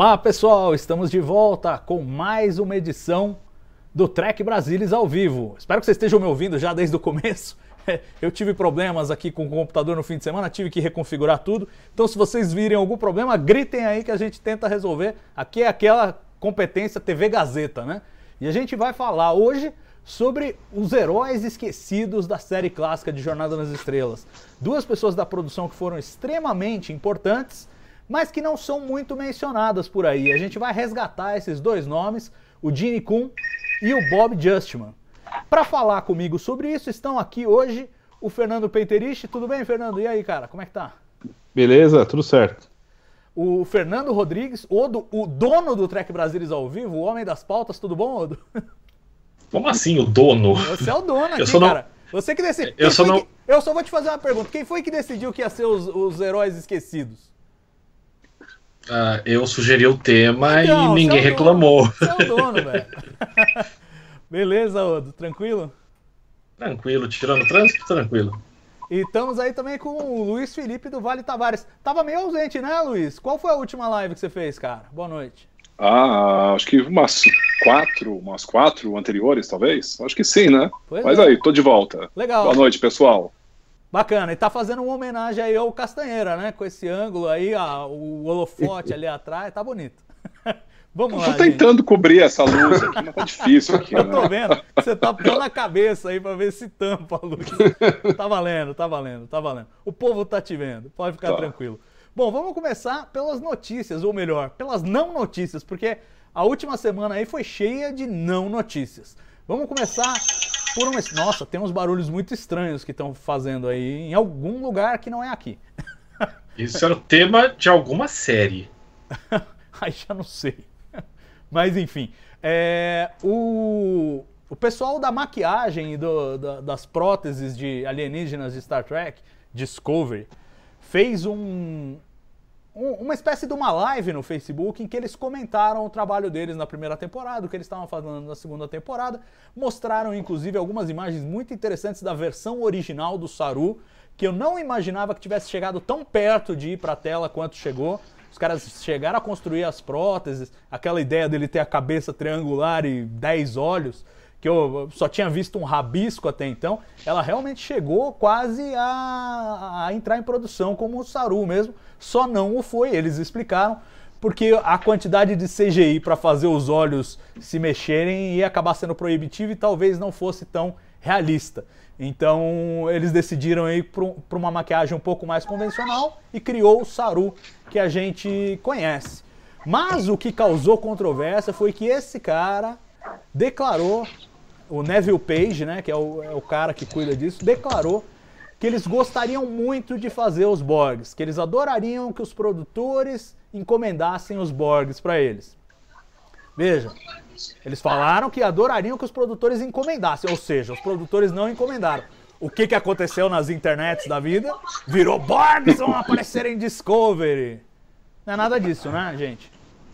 Olá pessoal, estamos de volta com mais uma edição do Trek Brasilis ao vivo. Espero que vocês estejam me ouvindo já desde o começo. Eu tive problemas aqui com o computador no fim de semana, tive que reconfigurar tudo. Então se vocês virem algum problema, gritem aí que a gente tenta resolver. Aqui é aquela competência TV Gazeta, né? E a gente vai falar hoje sobre os heróis esquecidos da série clássica de Jornada nas Estrelas. Duas pessoas da produção que foram extremamente importantes, mas que não são muito mencionadas por aí. A gente vai resgatar esses dois nomes, o Gene Kun e o Bob Justman. Para falar comigo sobre isso, estão aqui hoje o Fernando Penteriche. Tudo bem, Fernando? E aí, cara, como é que tá? Beleza, tudo certo. O Fernando Rodrigues, o dono do Trek Brasilis ao vivo, o homem das pautas. Tudo bom, Odo? Como assim, o dono? Você é o dono aqui, não... cara. Você que decidiu. Eu só vou te fazer uma pergunta. Quem foi que decidiu que ia ser os heróis esquecidos? Eu sugeri o tema então, e ninguém reclamou. Você é o dono, velho. Beleza, Odo? Tranquilo? Tranquilo, tirando o trânsito, tranquilo. E estamos aí também com o Luiz Felipe do Vale Tavares. Tava meio ausente, né, Luiz? Qual foi a última live que você fez, cara? Boa noite. Acho que umas quatro anteriores, talvez? Acho que sim, né? Pois Mas é. aí, tô de volta. Legal. Boa noite, pessoal. Bacana, e tá fazendo uma homenagem aí ao Castanheira, né? Com esse ângulo aí, o holofote ali atrás, tá bonito. Vamos lá, Tô tentando cobrir essa luz aqui, mas tá difícil aqui, Eu tô né? vendo, você tá pondo a cabeça aí pra ver se tampa a luz. Tá valendo, tá valendo, tá valendo. O povo tá te vendo, pode ficar tranquilo. Bom, vamos começar pelas notícias, ou melhor, pelas não notícias, porque a última semana aí foi cheia de não notícias. Vamos começar por uma... Nossa, tem uns barulhos muito estranhos que estão fazendo aí em algum lugar que não é aqui. Isso era o tema de alguma série. Aí já não sei. Mas enfim, o pessoal da maquiagem e das próteses de alienígenas de Star Trek, Discovery, fez uma espécie de uma live no Facebook em que eles comentaram o trabalho deles na primeira temporada, o que eles estavam fazendo na segunda temporada, mostraram inclusive algumas imagens muito interessantes da versão original do Saru, que eu não imaginava que tivesse chegado tão perto de ir para a tela quanto chegou. Os caras chegaram a construir as próteses, aquela ideia dele ter a cabeça triangular e 10 olhos, que eu só tinha visto um rabisco até então, ela realmente chegou quase a entrar em produção como o Saru mesmo, só não o foi, eles explicaram, porque a quantidade de CGI para fazer os olhos se mexerem ia acabar sendo proibitivo e talvez não fosse tão realista. Então eles decidiram ir para uma maquiagem um pouco mais convencional e criou o Saru que a gente conhece. Mas o que causou controvérsia foi que esse cara declarou, o Neville Page, né, que é o cara que cuida disso, declarou que eles gostariam muito de fazer os Borgs, que eles adorariam que os produtores encomendassem os Borgs para eles. Veja, eles falaram que adorariam que os produtores encomendassem, ou seja, os produtores não encomendaram. O que aconteceu nas internets da vida? Virou Borgs vão aparecer em Discovery. Não é nada disso, né, gente?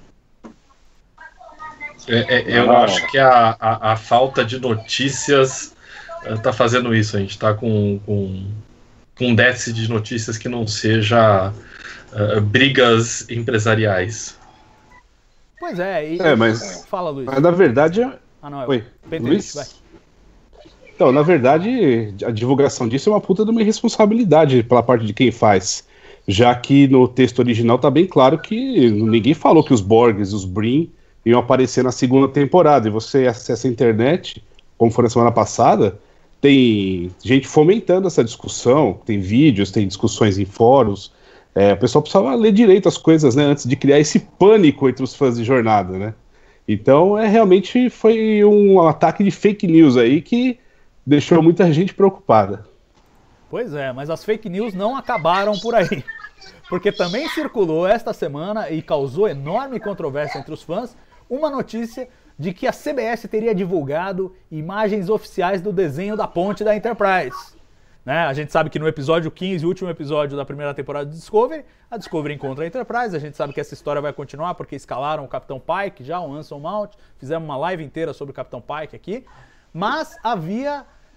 Eu acho que a falta de notícias tá fazendo isso. A gente tá com um déficit de notícias que não seja brigas empresariais. Pois é, mas... Fala, Luiz. Mas na verdade... Oi, Luiz? vai. Então, na verdade, a divulgação disso é uma puta de uma irresponsabilidade pela parte de quem faz. Já que no texto original tá bem claro que ninguém falou que os Borgs e os Brin iam aparecer na segunda temporada. E você acessa a internet, como foi na semana passada, tem gente fomentando essa discussão, tem vídeos, tem discussões em fóruns. O pessoal precisava ler direito as coisas, né, antes de criar esse pânico entre os fãs de Jornada, né? Então, realmente foi um ataque de fake news aí que deixou muita gente preocupada. Pois é, mas as fake news não acabaram por aí. Porque também circulou esta semana e causou enorme controvérsia entre os fãs uma notícia de que a CBS teria divulgado imagens oficiais do desenho da ponte da Enterprise. Né? A gente sabe que no episódio 15, o último episódio da primeira temporada de Discovery, a Discovery encontra a Enterprise. A gente sabe que essa história vai continuar porque escalaram o Capitão Pike já, o Anson Mount. Fizemos uma live inteira sobre o Capitão Pike aqui. Mas havia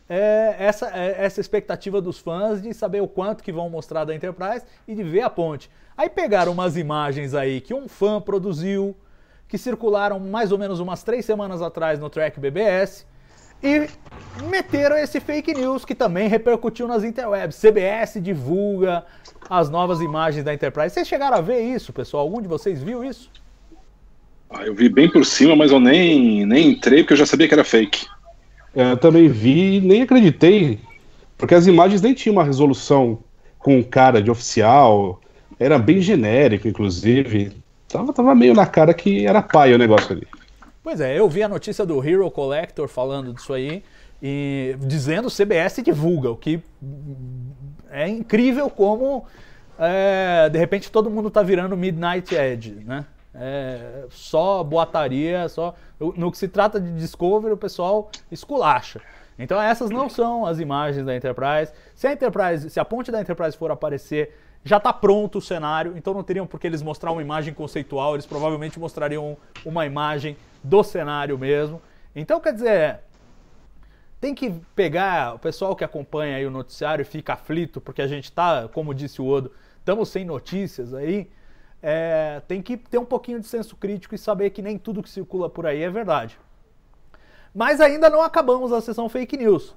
essa expectativa dos fãs de saber o quanto que vão mostrar da Enterprise e de ver a ponte. Aí pegaram umas imagens aí que um fã produziu, que circularam mais ou menos umas 3 semanas atrás no Trek BBS, e meteram esse fake news que também repercutiu nas interwebs. CBS divulga as novas imagens da Enterprise. Vocês chegaram a ver isso, pessoal? Algum de vocês viu isso? Eu vi bem por cima, mas eu nem entrei porque eu já sabia que era fake. Eu também vi e nem acreditei, porque as imagens nem tinham uma resolução com cara de oficial, era bem genérico, inclusive. Tava meio na cara que era paia o negócio ali. Pois é, eu vi a notícia do Hero Collector falando disso aí, e dizendo CBS divulga, o que é incrível como, de repente, todo mundo tá virando Midnight Edge, né? Só boataria, só... No que se trata de Discovery, o pessoal esculacha. Então essas não são as imagens da Enterprise. Se a ponte da Enterprise for aparecer, já está pronto o cenário, então não teriam por que eles mostrar uma imagem conceitual, eles provavelmente mostrariam uma imagem do cenário mesmo. Então, quer dizer, tem que pegar o pessoal que acompanha aí o noticiário e fica aflito, porque a gente tá, como disse o Odo, estamos sem notícias aí, tem que ter um pouquinho de senso crítico e saber que nem tudo que circula por aí é verdade. Mas ainda não acabamos a sessão fake news.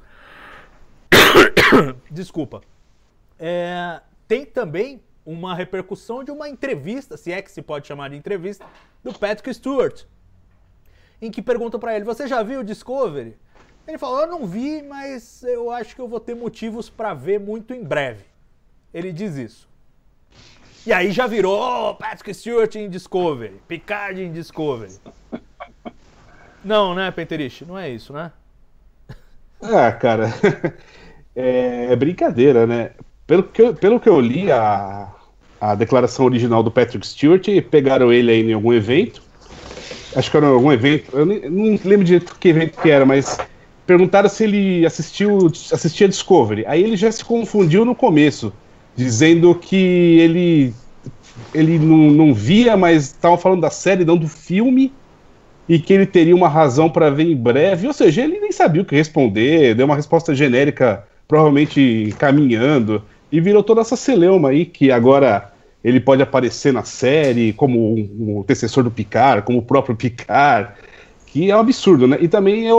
Desculpa. Tem também uma repercussão de uma entrevista, se é que se pode chamar de entrevista, do Patrick Stewart, em que perguntam para ele: você já viu o Discovery? Ele falou: eu não vi, mas eu acho que eu vou ter motivos para ver muito em breve. Ele diz isso. E aí já virou Patrick Stewart em Discovery, Picard em Discovery. Não, né, Penterich? Não é isso, né? Cara, é brincadeira, né? Pelo que eu li, a declaração original do Patrick Stewart, pegaram ele aí em algum evento, acho que era algum evento, eu não lembro de que evento que era, mas perguntaram se ele assistia Discovery. Aí ele já se confundiu no começo, dizendo que ele não via, mas estavam falando da série, não do filme, e que ele teria uma razão para ver em breve. Ou seja, ele nem sabia o que responder, deu uma resposta genérica, provavelmente caminhando, e virou toda essa celeuma aí, que agora ele pode aparecer na série como um antecessor do Picard, como o próprio Picard, que é um absurdo, né? E também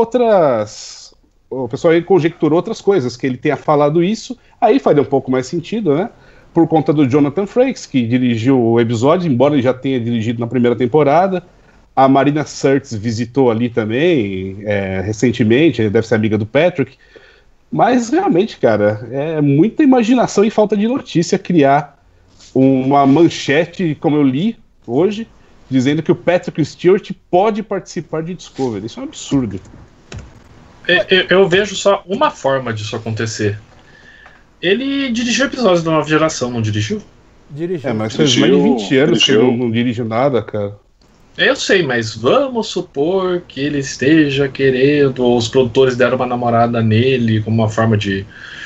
o pessoal aí conjecturou outras coisas, que ele tenha falado isso, aí faria um pouco mais sentido, né? Por conta do Jonathan Frakes, que dirigiu o episódio, embora ele já tenha dirigido na primeira temporada. A Marina Sirtis visitou ali também, recentemente, deve ser amiga do Patrick. Mas realmente, cara, é muita imaginação e falta de notícia criar uma manchete, como eu li hoje, dizendo que o Patrick Stewart pode participar de Discovery. Isso é um absurdo. Eu vejo só uma forma disso acontecer. Ele dirigiu episódios da Nova Geração, não dirigiu? Dirigiu. Mas faz mais de 20 anos que ele não dirige nada, cara. Eu sei, mas vamos supor que ele esteja querendo, ou os produtores deram uma namorada nele como uma forma de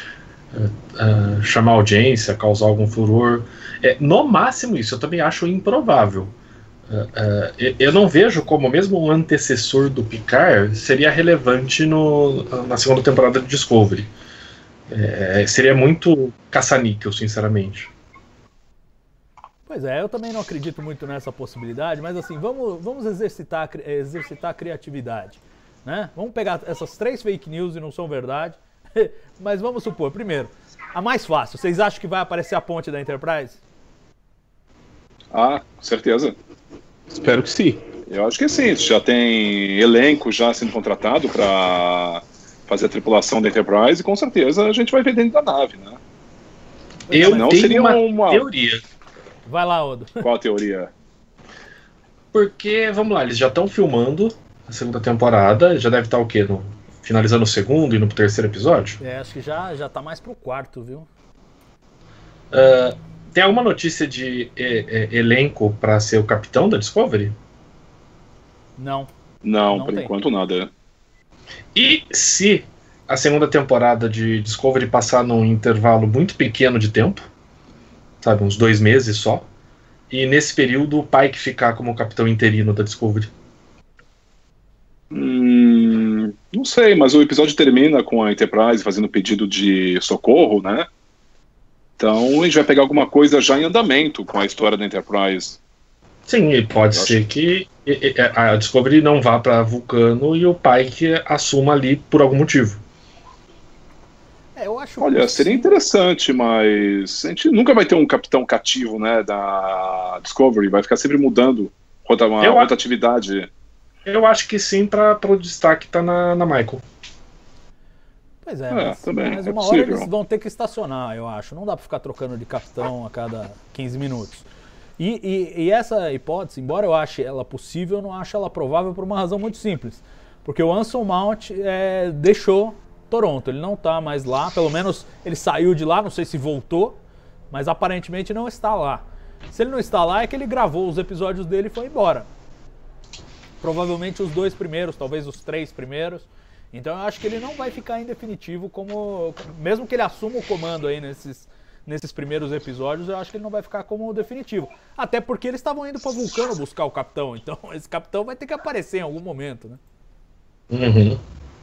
chamar audiência, causar algum furor. No máximo isso, eu também acho improvável. Eu não vejo como mesmo um antecessor do Picard seria relevante na segunda temporada de Discovery. Seria muito caça-níquel, sinceramente. Pois é, eu também não acredito muito nessa possibilidade, mas assim, vamos exercitar a criatividade, né? Vamos pegar essas 3 fake news e não são verdade, mas vamos supor, primeiro, a mais fácil, vocês acham que vai aparecer a ponte da Enterprise? Com certeza. Espero que sim. Eu acho que sim, já tem elenco já sendo contratado para fazer a tripulação da Enterprise e com certeza a gente vai ver dentro da nave, né? Eu tenho uma teoria. Vai lá, Odo. Qual a teoria? Porque, vamos lá, eles já estão filmando a segunda temporada, já deve estar o quê? Finalizando o segundo e no terceiro episódio? Acho que já tá mais pro quarto, viu? Tem alguma notícia de elenco para ser o capitão da Discovery? Não. Não, por enquanto nada. E se a segunda temporada de Discovery passar num intervalo muito pequeno de tempo, sabe, uns 2 meses só, e nesse período o Pike ficar como capitão interino da Discovery? Não sei, mas o episódio termina com a Enterprise fazendo pedido de socorro, né? Então a gente vai pegar alguma coisa já em andamento com a história da Enterprise. Sim, e pode ser que a Discovery não vá para Vulcano e o Pike assuma ali por algum motivo. Eu acho Olha, seria interessante, mas a gente nunca vai ter um capitão cativo, né, da Discovery, vai ficar sempre mudando uma rotatividade. Eu acho que sim, para o destaque tá na Michael. Pois é, também, mas é uma hora possível. eles vão ter que estacionar, eu acho. Não dá pra ficar trocando de capitão a cada 15 minutos. E essa hipótese, embora eu ache ela possível, eu não acho ela provável por uma razão muito simples. Porque o Anson Mount deixou Toronto, ele não tá mais lá, pelo menos ele saiu de lá, não sei se voltou, mas aparentemente não está lá. Se ele não está lá, é que ele gravou os episódios dele e foi embora. Provavelmente os 2 primeiros, talvez os 3 primeiros. Então eu acho que ele não vai ficar em definitivo como... Mesmo que ele assuma o comando aí nesses primeiros episódios, eu acho que ele não vai ficar como definitivo. Até porque eles estavam indo para Vulcano buscar o capitão, então esse capitão vai ter que aparecer em algum momento, né? Uhum.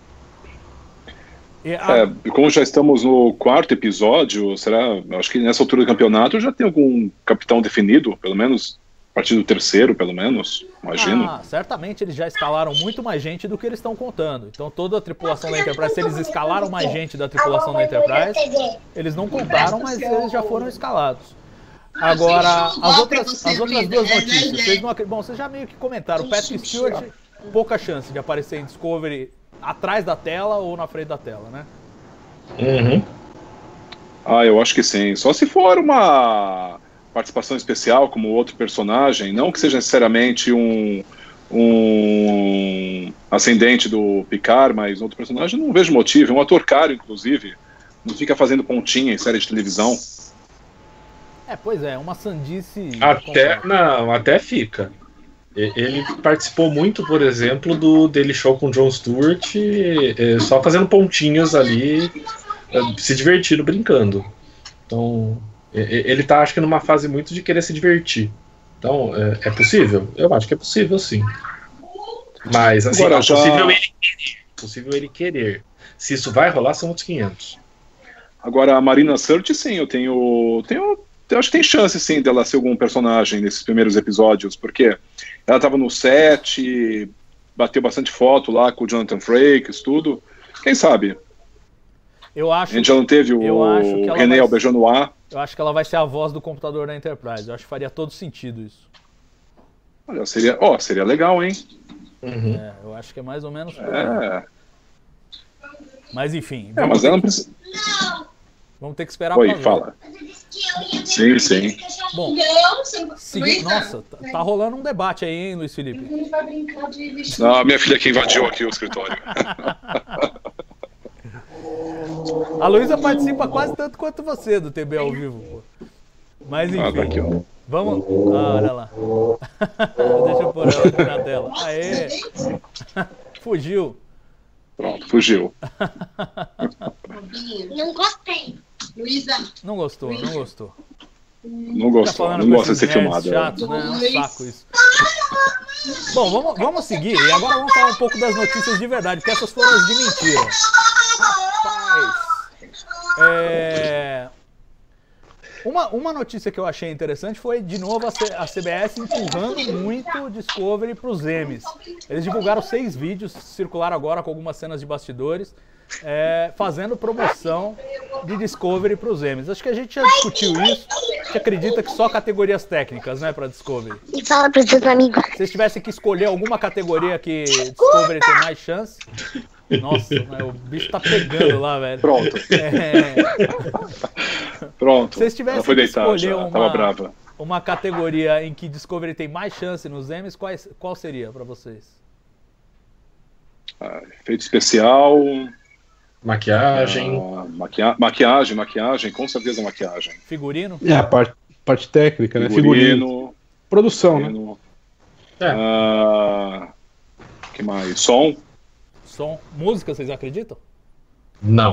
Como já estamos no 4º episódio, acho que nessa altura do campeonato já tem algum capitão definido, pelo menos a partir do 3º, pelo menos, imagino. Certamente eles já escalaram muito mais gente do que eles estão contando. Então toda a tripulação da Enterprise, se eles escalaram mais gente da tripulação da Enterprise, eles não contaram, mas eles já foram escalados. Agora, as outras 2 notícias, vocês já meio que comentaram, o Patrick Stewart, pouca chance de aparecer em Discovery atrás da tela ou na frente da tela, né? Uhum. Eu acho que sim. Só se for uma participação especial como outro personagem, não que seja necessariamente um ascendente do Picard, mas outro personagem, não vejo motivo. É um ator caro, inclusive. Não fica fazendo pontinha em série de televisão. Pois é, uma sandice... Até fica. Ele participou muito, por exemplo, do Daily Show com Jon Stewart, só fazendo pontinhas ali, se divertindo, brincando. Então, ele tá, acho que, numa fase muito de querer se divertir. Então, é possível? Eu acho que é possível, sim. Mas, assim, agora, possível ele querer. Se isso vai rolar, são outros 500. Agora, a Marina Sirtis, sim, eu acho que tem chance, sim, dela ser algum personagem nesses primeiros episódios, porque ela estava no set, bateu bastante foto lá com o Jonathan Frakes, tudo. Quem sabe? A gente já não teve o René Auberjonois. Eu acho que ela vai ser a voz do computador da Enterprise. Eu acho que faria todo sentido isso. Olha, seria legal, hein? Uhum. Eu acho que é mais ou menos... Mas enfim... mas ela não precisa... Vamos ter que esperar pra ver. Fala. Sim. Bom, nossa, tá rolando um debate aí, hein, Luiz Felipe? Minha filha que invadiu aqui o escritório. A Luísa participa quase tanto quanto você do TB ao vivo, pô. Mas enfim, tá aqui, ó. Vamos... olha lá. Deixa eu pôr ela aqui na tela. Aê! Fugiu. Pronto, fugiu. Não gostei. Luísa. Não gostou. Não gosta de ser filmado. Chato, né? É um saco isso. Bom, vamos seguir. E agora vamos falar um pouco das notícias de verdade, porque essas foram as de mentira. Rapaz. Uma notícia que eu achei interessante foi, de novo, a CBS empurrando muito o Discovery para os Emmys. Eles divulgaram 6 vídeos, circularam agora com algumas cenas de bastidores, fazendo promoção de Discovery para os Emmys. Acho que a gente já discutiu isso. A gente acredita que só categorias técnicas, né, para Discovery. E fala para os seus amigos. Se vocês tivessem que escolher alguma categoria que Discovery tem mais chance... Nossa, o bicho tá pegando lá, velho. Pronto. Pronto. Se vocês tivessem que escolher brava. uma categoria em que Discovery tem mais chance nos Emmys, qual seria pra vocês? Efeito especial. Maquiagem. Maquiagem, com certeza maquiagem. Figurino? A parte técnica, né? Figurino. Produção, né? Que mais? Som. Música, vocês acreditam? Não.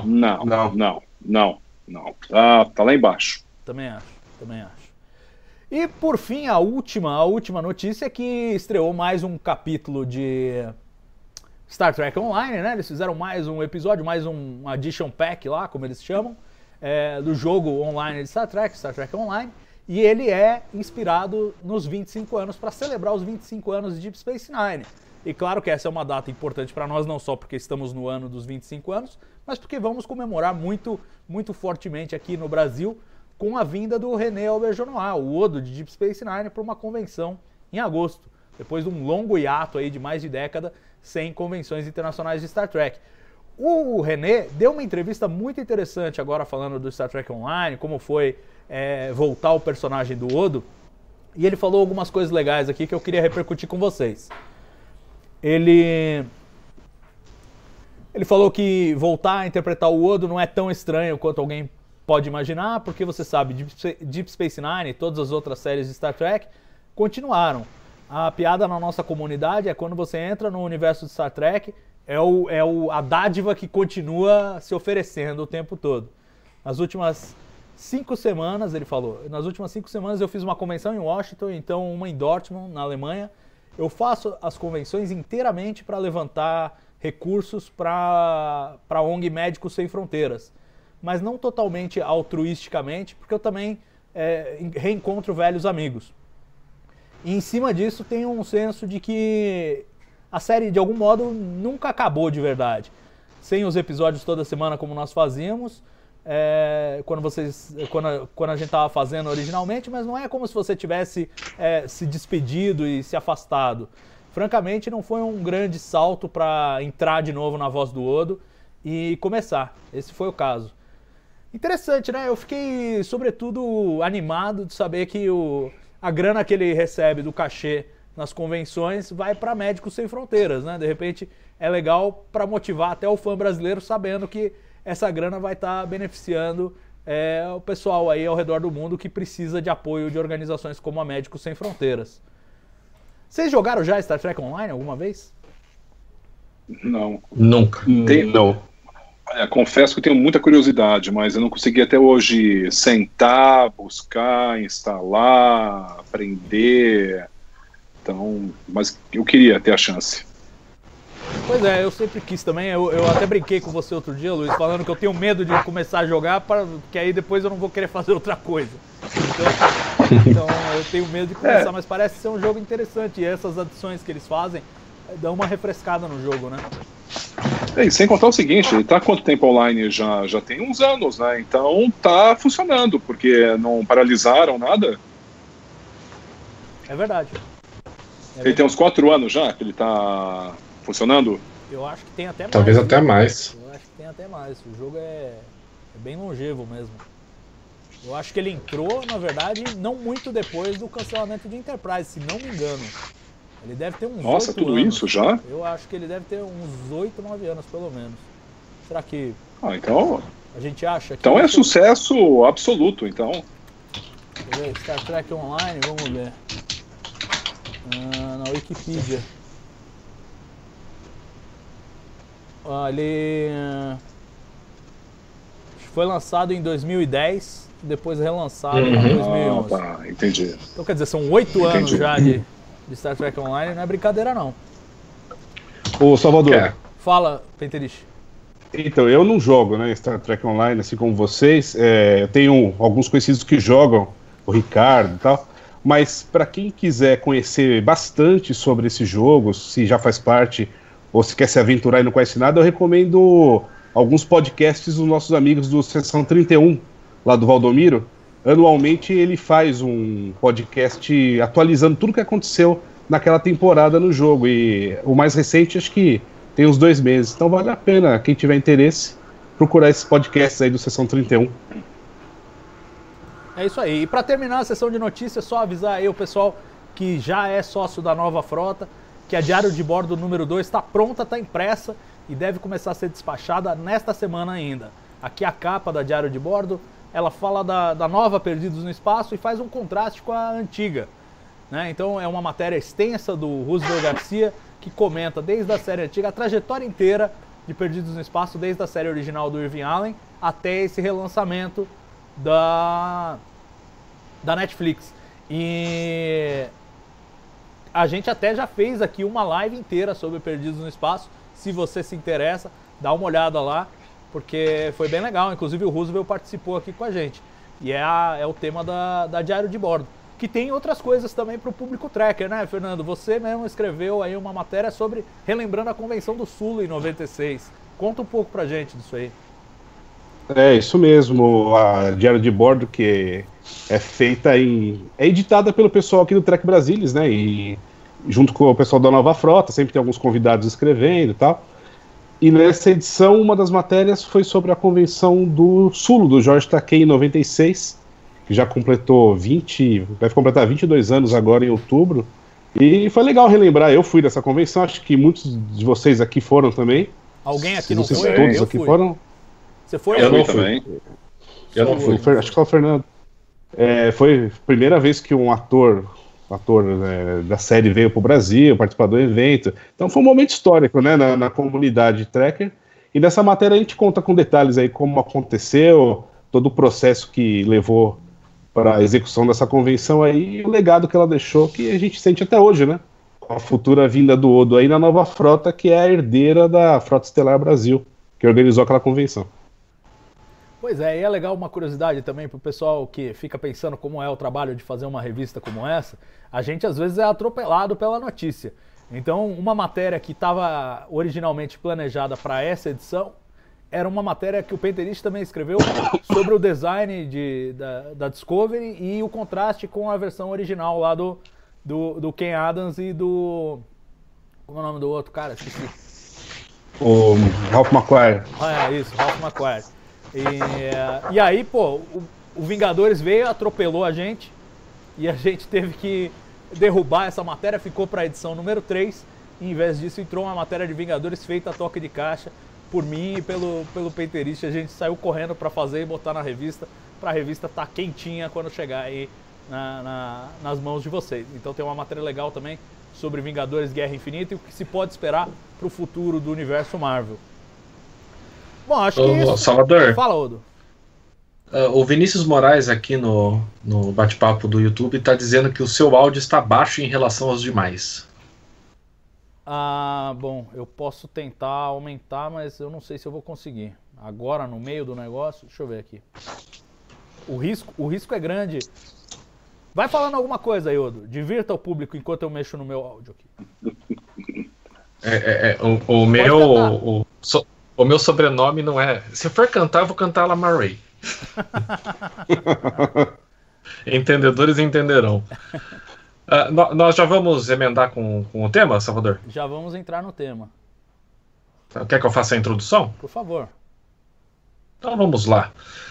Tá lá embaixo. Também acho. E por fim, a última notícia é que estreou mais um capítulo de Star Trek Online, né? Eles fizeram mais um episódio, mais um Addition Pack lá, como eles chamam, do jogo online de Star Trek Online. E ele é inspirado nos 25 anos, para celebrar os 25 anos de Deep Space Nine. E claro que essa é uma data importante para nós, não só porque estamos no ano dos 25 anos, mas porque vamos comemorar muito, muito fortemente aqui no Brasil com a vinda do René Auberjonois, o Odo de Deep Space Nine, para uma convenção em agosto, depois de um longo hiato aí de mais de década sem convenções internacionais de Star Trek. O René deu uma entrevista muito interessante agora falando do Star Trek Online, como foi voltar o personagem do Odo, e ele falou algumas coisas legais aqui que eu queria repercutir com vocês. Ele falou que voltar a interpretar o Odo não é tão estranho quanto alguém pode imaginar, porque você sabe, Deep Space Nine e todas as outras séries de Star Trek continuaram. A piada na nossa comunidade é quando você entra no universo de Star Trek, a dádiva que continua se oferecendo o tempo todo. Nas últimas 5 semanas, ele falou, eu fiz uma convenção em Washington, então uma em Dortmund, na Alemanha. Eu faço as convenções inteiramente para levantar recursos para a ONG Médicos Sem Fronteiras, mas não totalmente altruisticamente, porque eu também reencontro velhos amigos. E em cima disso tem um senso de que a série, de algum modo, nunca acabou de verdade. Sem os episódios toda semana como nós fazíamos, quando a gente estava fazendo originalmente, mas não é como se você tivesse se despedido e se afastado. Francamente, não foi um grande salto para entrar de novo na voz do Odo e começar. Esse foi o caso. Interessante, né? Eu fiquei, sobretudo, animado de saber que a grana que ele recebe do cachê nas convenções vai para Médicos Sem Fronteiras, né? De repente é legal para motivar até o fã brasileiro, sabendo que essa grana vai estar beneficiando o pessoal aí ao redor do mundo que precisa de apoio de organizações como a Médicos Sem Fronteiras. Vocês jogaram já Star Trek Online alguma vez? Não. Nunca. Não. Confesso que eu tenho muita curiosidade, mas eu não consegui até hoje sentar, buscar, instalar, aprender. Então, mas eu queria ter a chance. Pois é, eu sempre quis também. Eu até brinquei com você outro dia, Luiz, falando que eu tenho medo de começar a jogar, porque aí depois eu não vou querer fazer outra coisa. Então eu tenho medo de começar, mas parece ser um jogo interessante. E essas adições que eles fazem dão uma refrescada no jogo, né? E sem contar o seguinte, ele tá há quanto tempo online? Já tem uns anos, né? Então tá funcionando, porque não paralisaram nada. É verdade. Ele tem uns 4 anos já que ele tá funcionando? Eu acho que tem até mais. Talvez até mais. Eu acho que tem até mais. O jogo é bem longevo mesmo. Eu acho que ele entrou, na verdade, não muito depois do cancelamento de Enterprise, se não me engano. Ele deve ter uns 8 anos. Nossa, tudo isso já? Eu acho que ele deve ter uns 8, 9 anos, pelo menos. Será que então a gente acha que... Então é sucesso absoluto, então. Deixa eu ver, Star Trek Online, vamos ver. Na Wikipedia. Ele foi lançado em 2010, depois relançado em 2011. Tá, entendi. Então quer dizer, são 8 anos já de Star Trek Online, não é brincadeira não. Ô, Salvador. Fala, Penterich. Então, eu não jogo, né, Star Trek Online, assim como vocês. Eu tenho alguns conhecidos que jogam, o Ricardo e tal. Mas para quem quiser conhecer bastante sobre esse jogo, se já faz parte ou se quer se aventurar e não conhece nada, eu recomendo alguns podcasts dos nossos amigos do Sessão 31, lá do Valdomiro. Anualmente ele faz um podcast atualizando tudo que aconteceu naquela temporada no jogo. E o mais recente, acho que tem uns 2 meses. Então vale a pena, quem tiver interesse, procurar esses podcasts aí do Sessão 31. É isso aí. E para terminar a sessão de notícias, só avisar aí o pessoal que já é sócio da Nova Frota, que a Diário de Bordo número 2 está pronta, está impressa e deve começar a ser despachada nesta semana ainda. Aqui a capa da Diário de Bordo, ela fala da nova Perdidos no Espaço e faz um contraste com a antiga, né? Então é uma matéria extensa do Roosevelt Garcia, que comenta desde a série antiga a trajetória inteira de Perdidos no Espaço, desde a série original do Irving Allen até esse relançamento da Netflix. E a gente até já fez aqui uma live inteira sobre Perdidos no Espaço. Se você se interessa, dá uma olhada lá, porque foi bem legal. Inclusive o Roosevelt participou aqui com a gente. E é o tema da Diário de Bordo. Que tem outras coisas também para o público tracker, né, Fernando? Você mesmo escreveu aí uma matéria sobre relembrando a Convenção do Sul em 96. Conta um pouco pra gente disso aí. É, isso mesmo. A Diário de Bordo, que é feita é editada pelo pessoal aqui do Trek Brasilis, né? E junto com o pessoal da Nova Frota, sempre tem alguns convidados escrevendo e tal. E nessa edição, uma das matérias foi sobre a Convenção do Sul, do Jorge Takei, em 96, que já completou vai completar 22 anos agora em outubro. E foi legal relembrar. Eu fui dessa convenção, acho que muitos de vocês aqui foram também. Alguém aqui não foi? foi? Todos aqui foram? Você foi? Eu não fui também. Eu não fui. Acho que só o Fernando. Foi a primeira vez que um ator da série veio para o Brasil, participar do evento. Então foi um momento histórico, né, na comunidade tracker. E nessa matéria a gente conta com detalhes aí como aconteceu, todo o processo que levou para a execução dessa convenção aí, e o legado que ela deixou, que a gente sente até hoje, né? Com a futura vinda do Odo aí na Nova Frota, que é a herdeira da Frota Estelar Brasil, que organizou aquela convenção. Pois é, e é legal uma curiosidade também para o pessoal que fica pensando como é o trabalho de fazer uma revista como essa. A gente às vezes é atropelado pela notícia. Então, uma matéria que estava originalmente planejada para essa edição era uma matéria que o Penterist também escreveu sobre o design da Discovery e o contraste com a versão original lá do Ken Adams e do... Como é o nome do outro cara? Esqueci. O Ralph McQuarrie. Isso, Ralph McQuarrie. E aí, pô, o Vingadores veio, atropelou a gente e a gente teve que derrubar essa matéria, ficou para a edição número 3. E, em vez disso, entrou uma matéria de Vingadores feita a toque de caixa por mim e pelo Penterist. A gente saiu correndo para fazer e botar na revista, para a revista estar quentinha quando chegar aí nas mãos de vocês. Então tem uma matéria legal também sobre Vingadores Guerra Infinita e o que se pode esperar para o futuro do universo Marvel. Bom, acho que isso. Salvador. Fala, Odo. O Vinícius Moraes aqui no bate-papo do YouTube está dizendo que o seu áudio está baixo em relação aos demais. Bom, eu posso tentar aumentar, mas eu não sei se eu vou conseguir. Agora, no meio do negócio, deixa eu ver aqui. O risco é grande. Vai falando alguma coisa aí, Odo. Divirta o público enquanto eu mexo no meu áudio aqui. O meu sobrenome não é... Se for cantar, eu vou cantar Lamar Ray. Entendedores entenderão. Nós já vamos emendar com o tema, Salvador? Já vamos entrar no tema. Quer que eu faça a introdução? Por favor. Então vamos lá.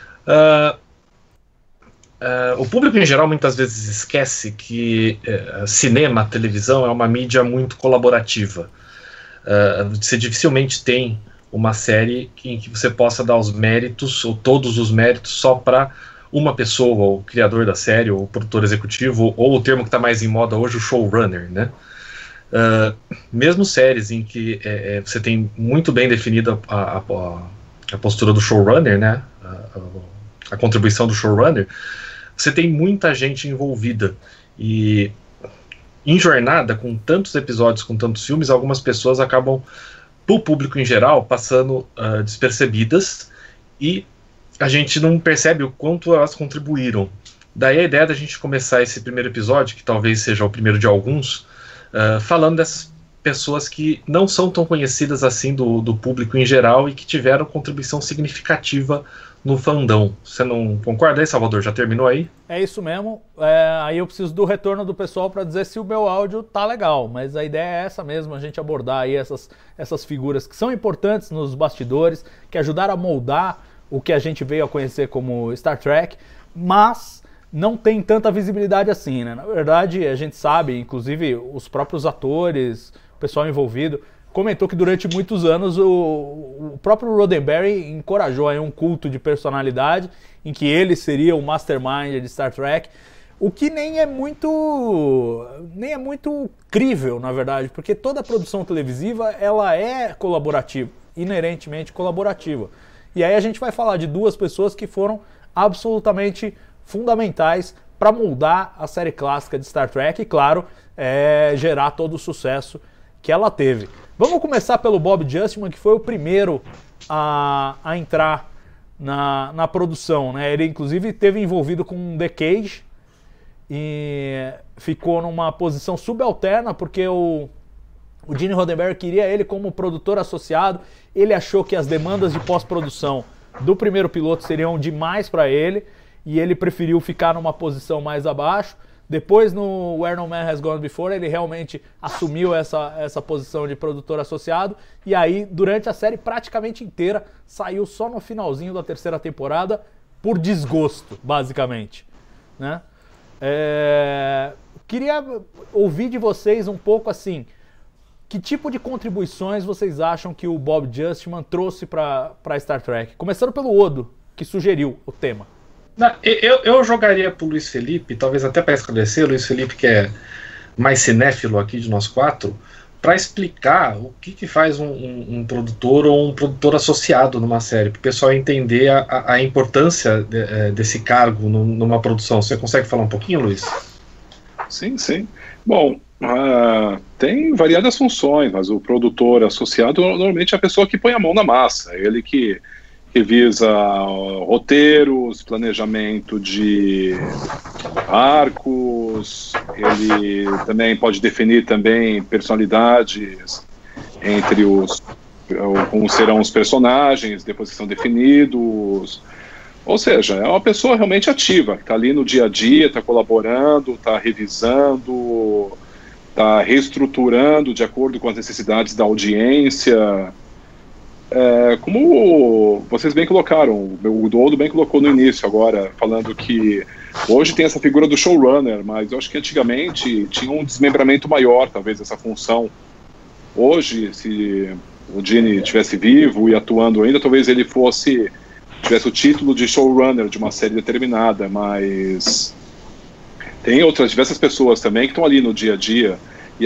O público em geral muitas vezes esquece que cinema, televisão é uma mídia muito colaborativa. Você dificilmente tem uma série em que você possa dar os méritos, ou todos os méritos, só para uma pessoa, o criador da série, ou o produtor executivo, ou o termo que está mais em moda hoje, o showrunner, né? Mesmo séries em que você tem muito bem definida a postura do showrunner, né? A contribuição do showrunner, você tem muita gente envolvida. E em jornada, com tantos episódios, com tantos filmes, algumas pessoas acabam, para o público em geral, passando despercebidas, e a gente não percebe o quanto elas contribuíram. Daí a ideia da gente começar esse primeiro episódio, que talvez seja o primeiro de alguns, falando dessas pessoas que não são tão conhecidas assim do público em geral e que tiveram contribuição significativa no fandom. Você não concorda aí, Salvador? Já terminou aí? É isso mesmo. Aí eu preciso do retorno do pessoal para dizer se o meu áudio tá legal, mas a ideia é essa mesmo, a gente abordar aí essas figuras que são importantes nos bastidores, que ajudaram a moldar o que a gente veio a conhecer como Star Trek, mas não tem tanta visibilidade assim, né? Na verdade, a gente sabe, inclusive os próprios atores, o pessoal envolvido, comentou que durante muitos anos o próprio Roddenberry encorajou aí um culto de personalidade em que ele seria o mastermind de Star Trek, o que nem é muito crível, na verdade, porque toda a produção televisiva ela é colaborativa, inerentemente colaborativa. E aí a gente vai falar de duas pessoas que foram absolutamente fundamentais para moldar a série clássica de Star Trek e, claro, gerar todo o sucesso que ela teve. Vamos começar pelo Bob Justman, que foi o primeiro a entrar na produção, né? Ele inclusive esteve envolvido com The Cage e ficou numa posição subalterna porque o Gene Roddenberry queria ele como produtor associado. Ele achou que as demandas de pós-produção do primeiro piloto seriam demais para ele e ele preferiu ficar numa posição mais abaixo. Depois, no Where No Man Has Gone Before, ele realmente assumiu essa posição de produtor associado. E aí, durante a série praticamente inteira, saiu só no finalzinho da terceira temporada por desgosto, basicamente, né? Queria ouvir de vocês um pouco assim, que tipo de contribuições vocês acham que o Bob Justman trouxe para Star Trek? Começando pelo Odo, que sugeriu o tema. Eu jogaria pro Luiz Felipe, talvez até para esclarecer, o Luiz Felipe, que é mais cinéfilo aqui de nós quatro, para explicar o que faz um produtor ou um produtor associado numa série, para o pessoal entender a importância desse cargo numa produção. Você consegue falar um pouquinho, Luiz? Sim. Bom, tem variadas funções, mas o produtor associado normalmente é a pessoa que põe a mão na massa, ele que revisa roteiros, planejamento de arcos, ele também pode definir também personalidades entre como serão os personagens depois que são definidos. Ou seja, é uma pessoa realmente ativa, que está ali no dia a dia, está colaborando, está revisando, está reestruturando de acordo com as necessidades da audiência. Como vocês bem colocaram, o Doudo bem colocou no início agora, falando que hoje tem essa figura do showrunner, mas eu acho que antigamente tinha um desmembramento maior, talvez, dessa função. Hoje, se o Gene estivesse vivo e atuando ainda, talvez ele tivesse o título de showrunner de uma série determinada, mas tem outras diversas pessoas também que estão ali no dia a dia,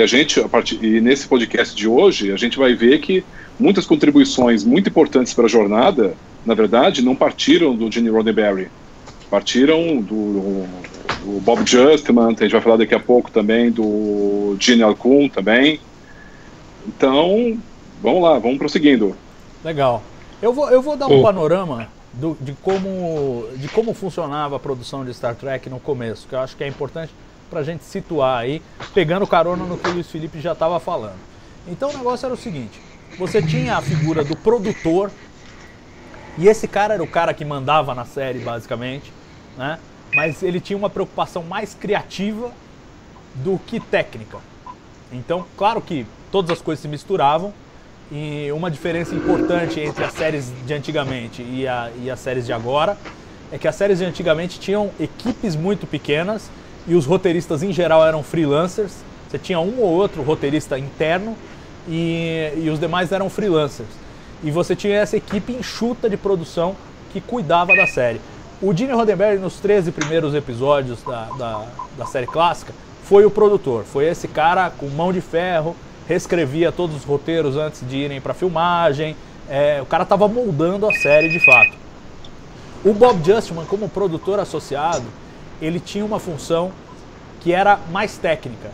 e nesse podcast de hoje a gente vai ver que muitas contribuições muito importantes para a jornada, na verdade, não partiram do Gene Roddenberry, partiram do Bob Justman, a gente vai falar daqui a pouco também do Gene Alcun também. Então, vamos lá, vamos prosseguindo. Legal. Eu vou dar um panorama de como funcionava a produção de Star Trek no começo, que eu acho que é importante para a gente situar aí, pegando carona no que o Luiz Felipe já estava falando. Então o negócio era o seguinte: você tinha a figura do produtor, e esse cara era o cara que mandava na série, basicamente, né? Mas ele tinha uma preocupação mais criativa do que técnica. Então, claro que todas as coisas se misturavam, e uma diferença importante entre as séries de antigamente e as séries de agora é que as séries de antigamente tinham equipes muito pequenas e os roteiristas em geral eram freelancers. Você tinha um ou outro roteirista interno e os demais eram freelancers. E você tinha essa equipe enxuta de produção que cuidava da série. O Gene Roddenberry, nos 13 primeiros episódios da série clássica, foi o produtor. Foi esse cara com mão de ferro, reescrevia todos os roteiros antes de irem para filmagem. O cara estava moldando a série de fato. O Bob Justman, como produtor associado, ele tinha uma função que era mais técnica.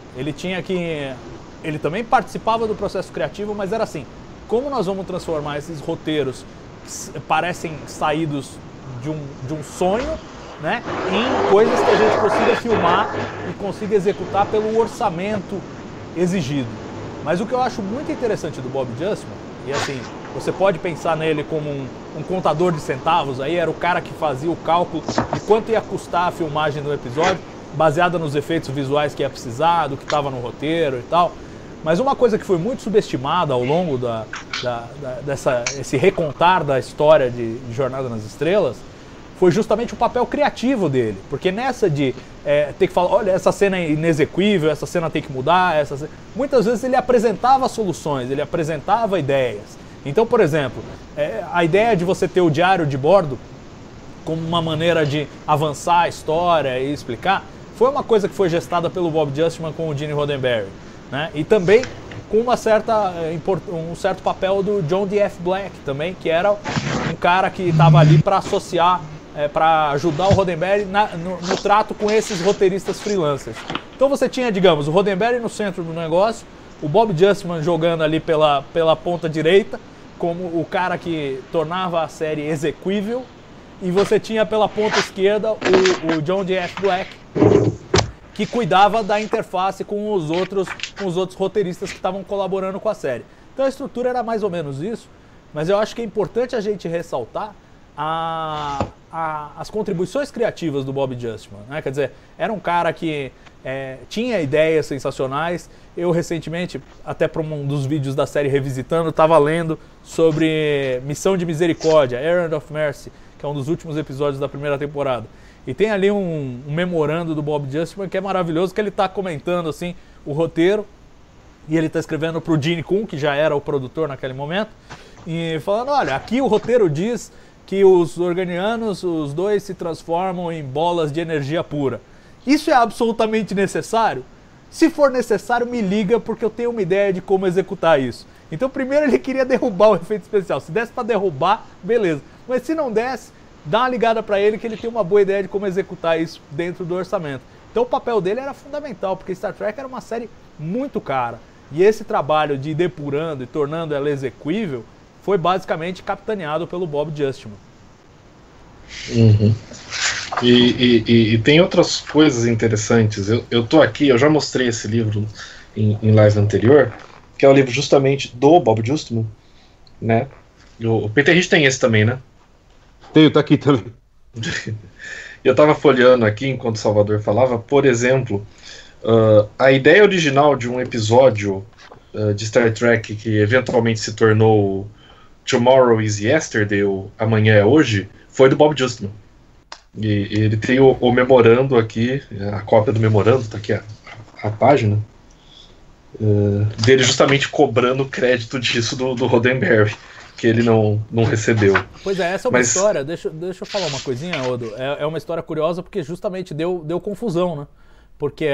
Ele também participava do processo criativo, mas era assim: como nós vamos transformar esses roteiros que parecem saídos de um sonho, né, em coisas que a gente consiga filmar e consiga executar pelo orçamento exigido. Mas o que eu acho muito interessante do Bob Justman, e assim, você pode pensar nele como um contador de centavos, aí era o cara que fazia o cálculo de quanto ia custar a filmagem do episódio, baseada nos efeitos visuais que ia precisar, do que estava no roteiro e tal. Mas uma coisa que foi muito subestimada ao longo desse recontar da história de Jornada nas Estrelas foi justamente o papel criativo dele. Porque nessa de ter que falar, olha, essa cena é inexequível, essa cena tem que mudar, muitas vezes ele apresentava soluções, ele apresentava ideias. Então, por exemplo, a ideia de você ter o diário de bordo como uma maneira de avançar a história e explicar, foi uma coisa que foi gestada pelo Bob Justman com o Gene Roddenberry, né? E também com um certo papel do John D.F. Black também, que era um cara que estava ali para associar, para ajudar o Roddenberry no trato com esses roteiristas freelancers. Então você tinha, digamos, o Roddenberry no centro do negócio, o Bob Justman jogando ali pela ponta direita, como o cara que tornava a série exequível, e você tinha pela ponta esquerda o John D. F. Black, que cuidava da interface com os outros roteiristas que estavam colaborando com a série. Então a estrutura era mais ou menos isso, mas eu acho que é importante a gente ressaltar as contribuições criativas do Bob Justman, né? Quer dizer, era um cara que tinha ideias sensacionais. Eu recentemente, até para um dos vídeos da série Revisitando, estava lendo sobre Missão de Misericórdia, Errand of Mercy, que é um dos últimos episódios da primeira temporada. E tem ali um memorando do Bob Justman que é maravilhoso, que ele está comentando assim, o roteiro, e ele está escrevendo para o Gene Coon, que já era o produtor naquele momento, e falando, olha, aqui o roteiro diz que os organianos, os dois se transformam em bolas de energia pura. Isso é absolutamente necessário? Se for necessário, me liga, porque eu tenho uma ideia de como executar isso. Então primeiro ele queria derrubar o efeito especial. Se desse para derrubar, beleza. Mas se não desse, dá uma ligada para ele que ele tem uma boa ideia de como executar isso dentro do orçamento. Então o papel dele era fundamental, porque Star Trek era uma série muito cara. E esse trabalho de ir depurando e tornando ela exequível foi basicamente capitaneado pelo Bob Justman. Uhum. E tem outras coisas interessantes. Eu tô aqui, eu já mostrei esse livro em live anterior, que é o livro justamente do Bob Justman, né? O Peter Rich tem esse também, né? Tenho, tá aqui também. Eu tava folheando aqui enquanto o Salvador falava, por exemplo, a ideia original de um episódio de Star Trek que eventualmente se tornou Tomorrow is Yesterday, ou Amanhã é Hoje, foi do Bob Justman. E ele tem o memorando aqui, a cópia do memorando, tá aqui a página, dele justamente cobrando crédito disso do Roddenberry, que ele não recebeu. Pois é, essa é uma história, deixa eu falar uma coisinha, Odo, é uma história curiosa porque justamente deu confusão, né? Porque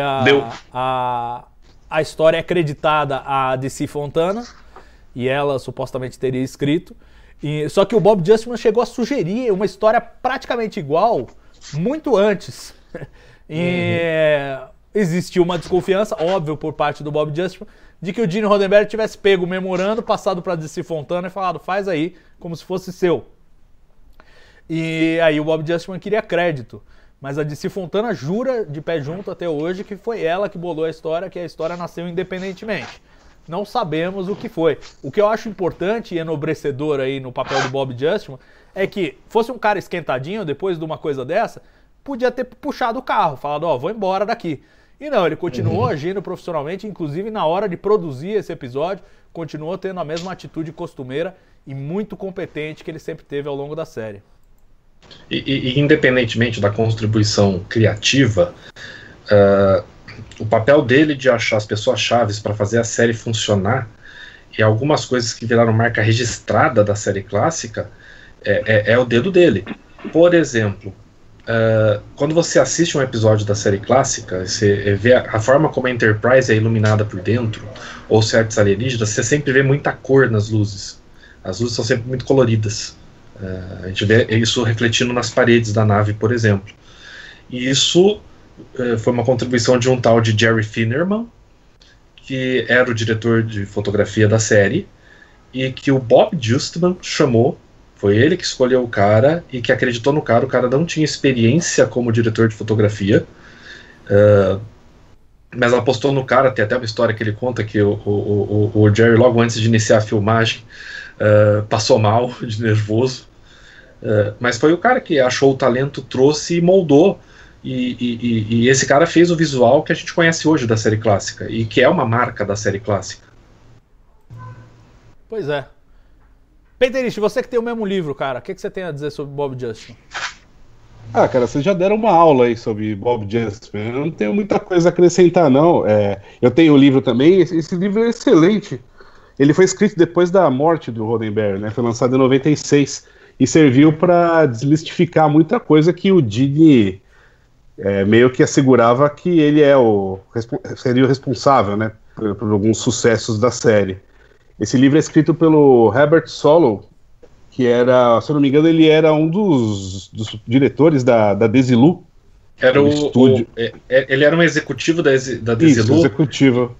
a história é acreditada a DC Fontana, e ela supostamente teria escrito, só que o Bob Justman chegou a sugerir uma história praticamente igual muito antes. Existiu uma desconfiança, óbvio, por parte do Bob Justman, de que o Gene Roddenberry tivesse pego o memorando, passado para DC Fontana e falado, faz aí, como se fosse seu. E aí o Bob Justman queria crédito, mas a DC Fontana jura de pé junto até hoje que foi ela que bolou a história, que a história nasceu independentemente. Não sabemos o que foi. O que eu acho importante e enobrecedor aí no papel do Bob Justman é que fosse um cara esquentadinho depois de uma coisa dessa, podia ter puxado o carro, falado, vou embora daqui. E não, ele continuou agindo profissionalmente, inclusive na hora de produzir esse episódio, continuou tendo a mesma atitude costumeira e muito competente que ele sempre teve ao longo da série. E independentemente da contribuição criativa, o papel dele de achar as pessoas chaves para fazer a série funcionar e algumas coisas que viraram marca registrada da série clássica é o dedo dele. Por exemplo, quando você assiste um episódio da série clássica, você vê a forma como a Enterprise é iluminada por dentro, ou certos alienígenas, você sempre vê muita cor nas luzes. As luzes são sempre muito coloridas. A gente vê isso refletindo nas paredes da nave, por exemplo. E isso foi uma contribuição de um tal de Jerry Finnerman, que era o diretor de fotografia da série, e que o Bob Justman chamou. Foi ele que escolheu o cara e que acreditou no cara. O cara não tinha experiência como diretor de fotografia, mas apostou no cara. Tem até uma história que ele conta que o Jerry, logo antes de iniciar a filmagem, passou mal, de nervoso. Mas foi o cara que achou o talento, trouxe e moldou. E esse cara fez o visual que a gente conhece hoje da série clássica, e que é uma marca da série clássica. Pois é. Peterich, você que tem o mesmo livro, cara, o que você tem a dizer sobre Bob Justman? Cara, vocês já deram uma aula aí sobre Bob Justman. Eu não tenho muita coisa a acrescentar, não. Eu tenho o livro também, esse livro é excelente. Ele foi escrito depois da morte do Roddenberry, né? Foi lançado em 96 e serviu para desmistificar muita coisa que o Gene meio que assegurava que ele seria o responsável, né, por alguns sucessos da série. Esse livro é escrito pelo Herbert Solow, que era, se eu não me engano, ele era um dos diretores da Desilu. Ele era um executivo da Desilu. Isso, executivo.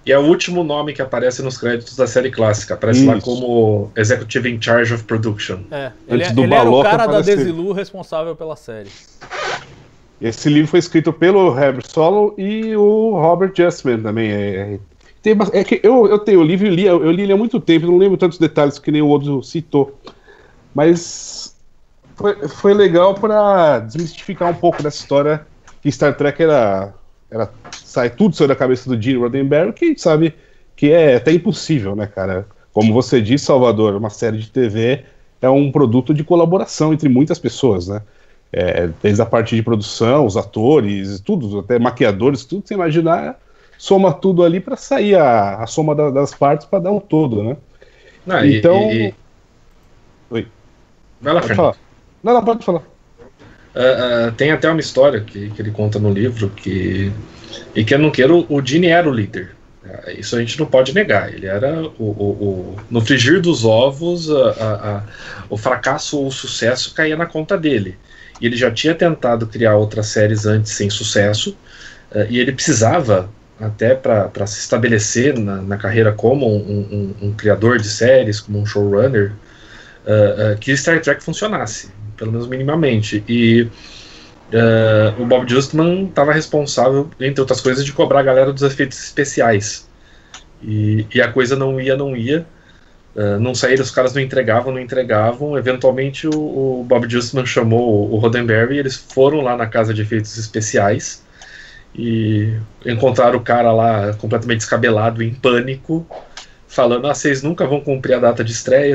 E é o último nome que aparece nos créditos da série clássica. Aparece lá como Executive in Charge of Production. Ele era o cara da Desilu responsável pela série. Esse livro foi escrito pelo Herbert Solow e o Robert Justman também. Que eu tenho o livro e eu li ele há muito tempo, não lembro tantos detalhes que nem o outro citou. Mas foi legal para desmistificar um pouco dessa história que Star Trek sai tudo sobre a cabeça do Gene Roddenberry, que a gente sabe que é até impossível, né, cara? Como você disse, Salvador, uma série de TV é um produto de colaboração entre muitas pessoas, né? Desde a parte de produção, os atores, tudo, até maquiadores, tudo que você imaginar, soma tudo ali para sair a soma das partes para dar um todo, né? Então... Oi. Vai lá, Fernando. Não, pode falar. Tem até uma história que ele conta no livro que eu não quero, o Gene era o líder. Isso a gente não pode negar. Ele era no frigir dos ovos, o fracasso ou o sucesso caía na conta dele. E ele já tinha tentado criar outras séries antes sem sucesso, e ele precisava, até para se estabelecer na carreira como um criador de séries, como um showrunner, que Star Trek funcionasse, pelo menos minimamente. E o Bob Justman estava responsável, entre outras coisas, de cobrar a galera dos efeitos especiais. E a coisa não ia. Não saíram, os caras não entregavam. Eventualmente o Bob Justman chamou o Roddenberry e eles foram lá na casa de efeitos especiais e encontraram o cara lá completamente descabelado, em pânico, falando: vocês nunca vão cumprir a data de estreia,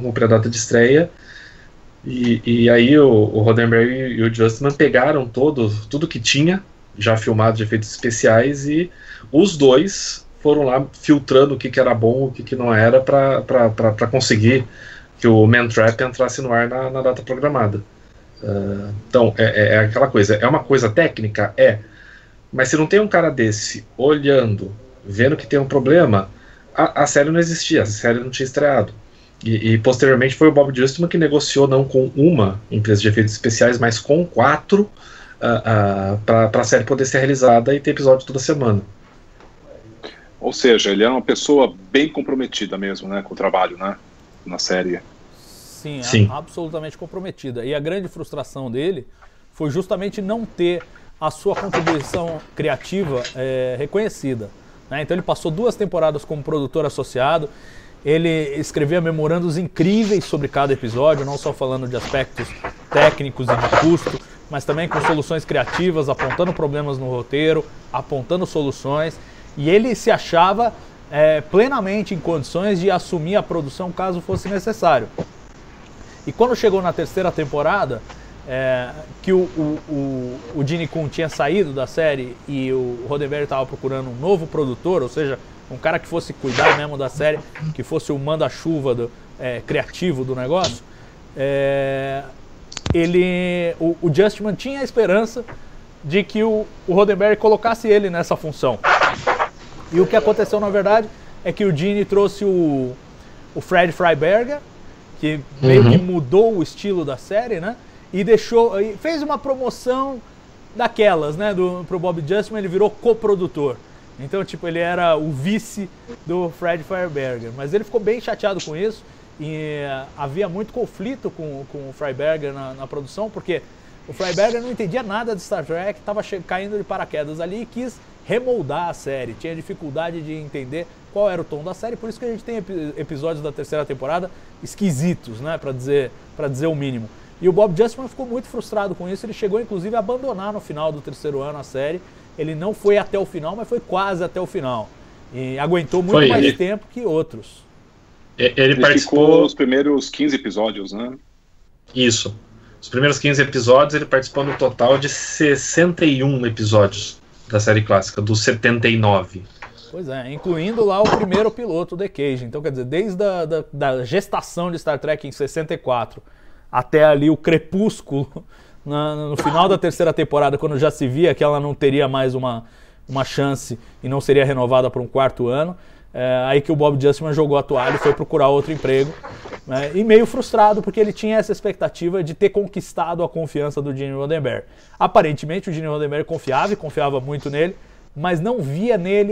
E aí o Roddenberry e o Justman pegaram tudo que tinha já filmado de efeitos especiais, e os dois foram lá filtrando o que era bom, o que não era, para conseguir que o Man-Trap entrasse no ar na data programada. Então, é aquela coisa, é uma coisa técnica? Mas se não tem um cara desse olhando, vendo que tem um problema, a série não existia, a série não tinha estreado. E posteriormente foi o Bob Justman que negociou não com uma empresa de efeitos especiais, mas com 4, para a série poder ser realizada e ter episódio toda semana. Ou seja, ele era uma pessoa bem comprometida mesmo, né, com o trabalho, né, na série. Sim. Absolutamente comprometida. E a grande frustração dele foi justamente não ter a sua contribuição criativa reconhecida, né? Então ele passou 2 temporadas como produtor associado. Ele escrevia memorandos incríveis sobre cada episódio, não só falando de aspectos técnicos e de custo, mas também com soluções criativas, apontando problemas no roteiro, apontando soluções. E ele se achava plenamente em condições de assumir a produção caso fosse necessário. E quando chegou na 3ª temporada, que o Gene Coon tinha saído da série e o Roddenberry estava procurando um novo produtor, ou seja, um cara que fosse cuidar mesmo da série, que fosse o manda-chuva criativo do negócio, o Justman tinha a esperança de que o Roddenberry colocasse ele nessa função. E o que aconteceu, na verdade, é que o Gene trouxe o Fred Freiberger, que meio que mudou o estilo da série, né? E fez uma promoção daquelas, né? Pro Bob Justman, ele virou coprodutor. Então, ele era o vice do Fred Freiberger. Mas ele ficou bem chateado com isso, e havia muito conflito com o Freiberger na produção, porque o Freiberger não entendia nada de Star Trek, estava caindo de paraquedas ali e quis remoldar a série. Tinha dificuldade de entender qual era o tom da série, por isso que a gente tem episódios da 3ª temporada esquisitos, né, para dizer o mínimo. E o Bob Justman ficou muito frustrado com isso, ele chegou inclusive a abandonar no final do 3º ano a série. Ele não foi até o final, mas foi quase até o final. E aguentou muito mais tempo que outros. Ele participou nos primeiros 15 episódios, né? Isso. Os primeiros 15 episódios, ele participou no total de 61 episódios da série clássica, dos 79. Pois é, incluindo lá o primeiro piloto, The Cage. Então, quer dizer, desde da gestação de Star Trek em 64 até ali o crepúsculo, no final da 3ª temporada, quando já se via que ela não teria mais uma chance e não seria renovada por um 4º ano, aí que o Bob Justman jogou a toalha e foi procurar outro emprego, né, e meio frustrado porque ele tinha essa expectativa de ter conquistado a confiança do Gene Roddenberry. Aparentemente o Gene Roddenberry confiava muito nele, mas não via nele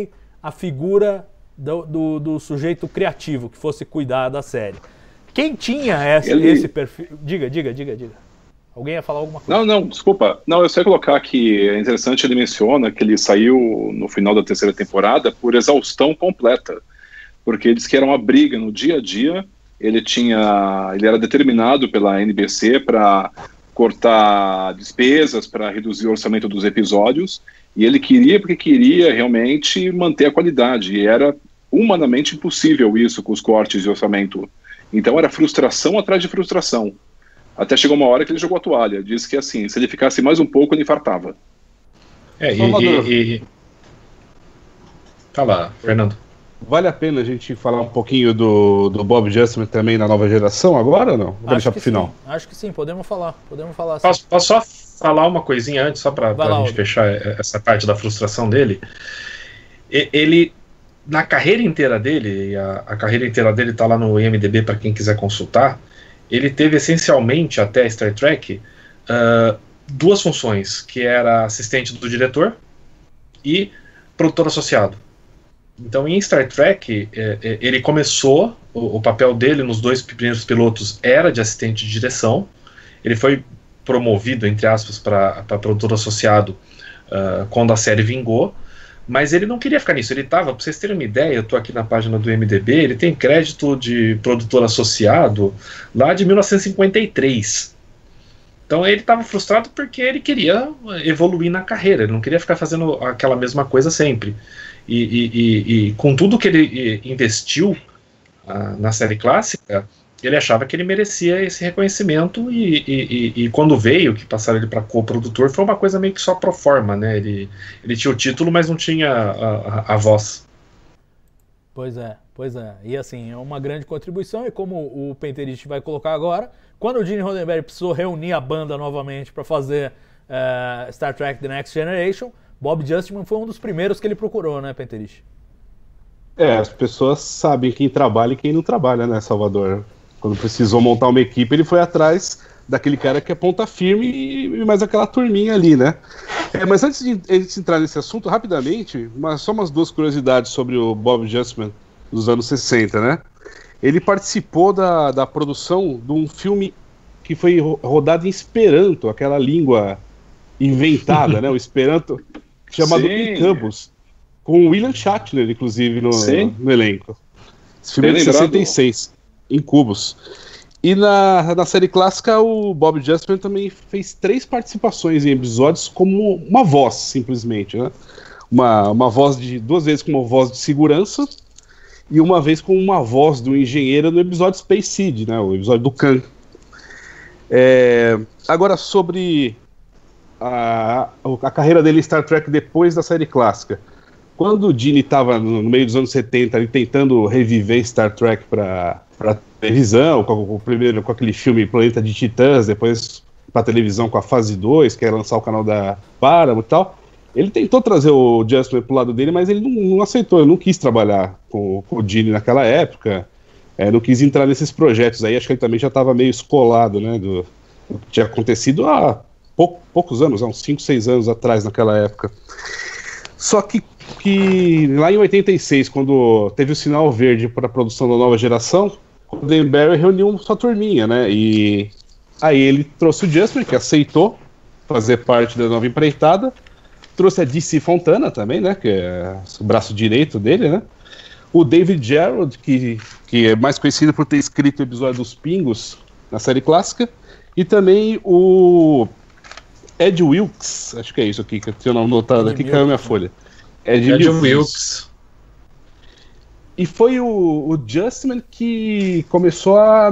a figura do sujeito criativo que fosse cuidar da série. Quem tinha esse perfil... Diga. Alguém ia falar alguma coisa? Não, desculpa. Não, eu só ia colocar que é interessante, ele menciona que ele saiu no final da terceira temporada por exaustão completa, porque ele disse que era uma briga no dia a dia. Ele era determinado pela NBC para cortar despesas, para reduzir o orçamento dos episódios, e ele queria realmente manter a qualidade, e era humanamente impossível isso com os cortes de orçamento. Então era frustração atrás de frustração. Até chegou uma hora que ele jogou a toalha. Disse que assim, se ele ficasse mais um pouco, ele infartava. Tá lá, Fernando. Vale a pena a gente falar um pouquinho do Bob Justman também na nova geração agora ou não? Vou deixar pro final. Sim. Acho que sim, podemos falar Posso só falar uma coisinha antes, só pra gente fechar essa parte da frustração dele? Ele, na carreira inteira dele, a carreira inteira dele tá lá no IMDb para quem quiser consultar, ele teve essencialmente, até Star Trek, duas funções, que era assistente do diretor e produtor associado. Então, em Star Trek, ele começou, o papel dele nos 2 primeiros pilotos era de assistente de direção. Ele foi promovido, entre aspas, para produtor associado quando a série vingou, mas ele não queria ficar nisso. Ele estava, para vocês terem uma ideia, eu estou aqui na página do IMDb, ele tem crédito de produtor associado lá de 1953. Então ele estava frustrado porque ele queria evoluir na carreira, ele não queria ficar fazendo aquela mesma coisa sempre. E com tudo que ele investiu na série clássica, ele achava que ele merecia esse reconhecimento, e quando veio, que passaram ele para co-produtor, foi uma coisa meio que só pro forma, né? Ele tinha o título, mas não tinha a voz. Pois é. E assim, é uma grande contribuição, e como o Penterist vai colocar agora, quando o Gene Roddenberry precisou reunir a banda novamente para fazer Star Trek The Next Generation, Bob Justman foi um dos primeiros que ele procurou, né, Penterist? As pessoas sabem quem trabalha e quem não trabalha, né, Salvador? Quando precisou montar uma equipe, ele foi atrás daquele cara que é ponta firme e mais aquela turminha ali, né? Mas antes de entrar nesse assunto, rapidamente, só umas 2 curiosidades sobre o Bob Justman dos anos 60, né? Ele participou da produção de um filme que foi rodado em Esperanto, aquela língua inventada, né? O Esperanto, chamado Incubus, com o William Shatner, inclusive, no elenco. Esse filme é de 66, Incubus. E na série clássica, o Bob Justman também fez 3 participações em episódios como uma voz, simplesmente, né? Uma voz 2 vezes como voz de segurança e uma vez como uma voz do engenheiro no episódio Space Seed, né? O episódio do Khan. Agora, sobre a carreira dele em Star Trek depois da série clássica. Quando o Gene estava no meio dos anos 70 ali, tentando reviver Star Trek para televisão, com aquele filme Planeta de Titãs, depois para televisão com a fase 2, que era lançar o canal da Paramount e tal, ele tentou trazer o Justman pro lado dele, mas ele não aceitou, ele não quis trabalhar com o Gene naquela época, não quis entrar nesses projetos aí. Acho que ele também já estava meio escolado, né, do que tinha acontecido há poucos anos, há uns 5, 6 anos atrás, naquela época. Só que lá em 86, quando teve o sinal verde para a produção da nova geração, o Roddenberry reuniu sua turminha, né? E aí ele trouxe o Justman, que aceitou fazer parte da nova empreitada, trouxe a DC Fontana também, né? Que é o braço direito dele, né? O David Gerrold, que é mais conhecido por ter escrito o episódio dos Pingos na série clássica, e também o Ed Wilkes, acho que é isso aqui, que eu tenho anotado aqui, caiu minha folha. Ed Wilkes. E foi o Justman que começou a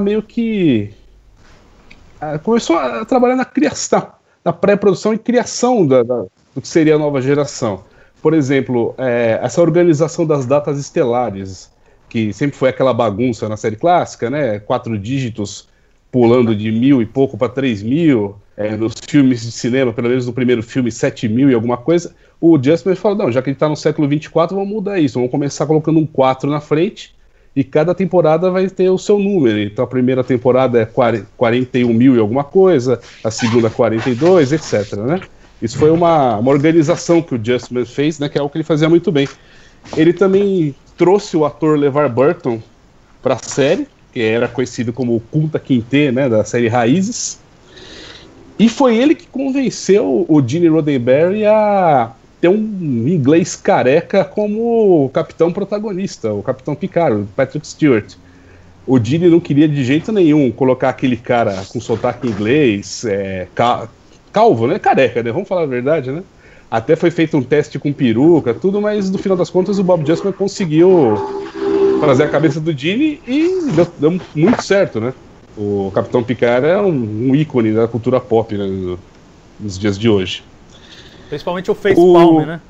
começou a trabalhar na criação, na pré-produção e criação do que seria a nova geração. Por exemplo, essa organização das datas estelares, que sempre foi aquela bagunça na série clássica, né? 4 dígitos pulando de 1000 e pouco para 3000, nos filmes de cinema, pelo menos no primeiro filme, 7000 e alguma coisa. O Justman falou, não, já que ele está no século 24, vamos mudar isso, vamos começar colocando um 4 na frente, e cada temporada vai ter o seu número. Então a primeira temporada é 41 mil e alguma coisa, a segunda 42, etc, né? Isso foi uma organização que o Justman fez, né, que é o que ele fazia muito bem. Ele também trouxe o ator LeVar Burton para a série, que era conhecido como o Kunta Kinte, né, da série Raízes. E foi ele que convenceu o Gene Roddenberry a ter um inglês careca como o capitão protagonista, o Capitão Picard, o Patrick Stewart. O Gene não queria de jeito nenhum colocar aquele cara com sotaque inglês, calvo, né? Careca, né? Vamos falar a verdade, né? Até foi feito um teste com peruca, tudo, mas no final das contas o Bob Justman conseguiu fazer a cabeça do Gene e deu muito certo, né? O Capitão Picard é um ícone da cultura pop, né, nos dias de hoje. Principalmente o facepalm, né?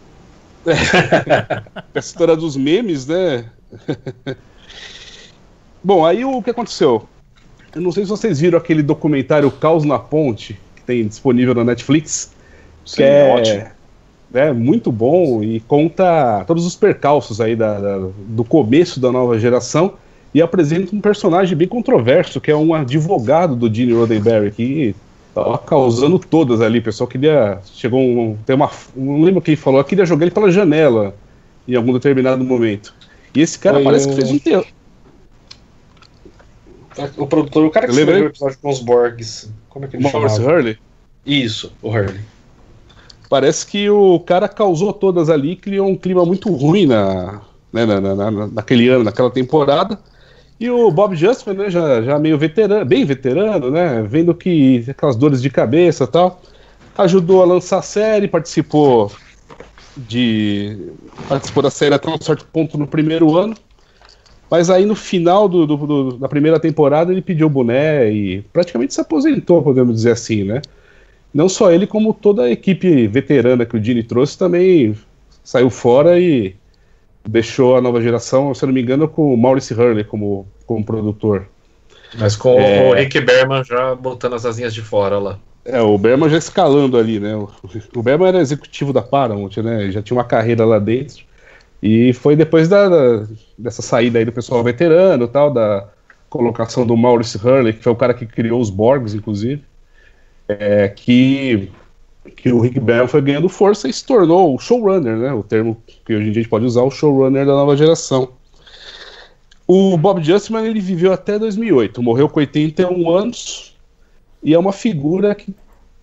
A história dos memes, né? Bom, aí o que aconteceu? Eu não sei se vocês viram aquele documentário Caos na Ponte, que tem disponível na Netflix. Sim, que ótimo. É muito bom e conta todos os percalços aí do começo da nova geração e apresenta um personagem bem controverso, que é um advogado do Gene Roddenberry, que tava causando todas ali. O pessoal queria... não lembro quem falou, queria jogar ele pela janela em algum determinado momento. E esse cara parece que fez um terror. O produtor, o cara que escreveu o episódio com os Borgs. Como é que ele Maurice chamava? Hurley? Isso, o Hurley. Parece que o cara causou todas ali e criou um clima muito ruim naquele ano, naquela temporada. E o Bob Justman, né, já meio veterano, bem veterano, né, vendo que aquelas dores de cabeça e tal, ajudou a lançar a série, participou da série até um certo ponto no primeiro ano. Mas aí no final da primeira temporada ele pediu o boné e praticamente se aposentou, podemos dizer assim, né? Não só ele, como toda a equipe veterana que o Gene trouxe também saiu fora e deixou a nova geração, se eu não me engano, com o Maurice Hurley como produtor. Mas com o Rick Berman já botando as asinhas de fora lá. O Berman já escalando ali, né? O Berman era executivo da Paramount, né? Já tinha uma carreira lá dentro. E foi depois dessa saída aí do pessoal veterano, tal, da colocação do Maurice Hurley, que foi o cara que criou os Borgs, inclusive, que o Rick Berman foi ganhando força e se tornou o showrunner, né? O termo que hoje em dia a gente pode usar, o showrunner da nova geração. O Bob Justman, ele viveu até 2008, morreu com 81 anos, e é uma figura que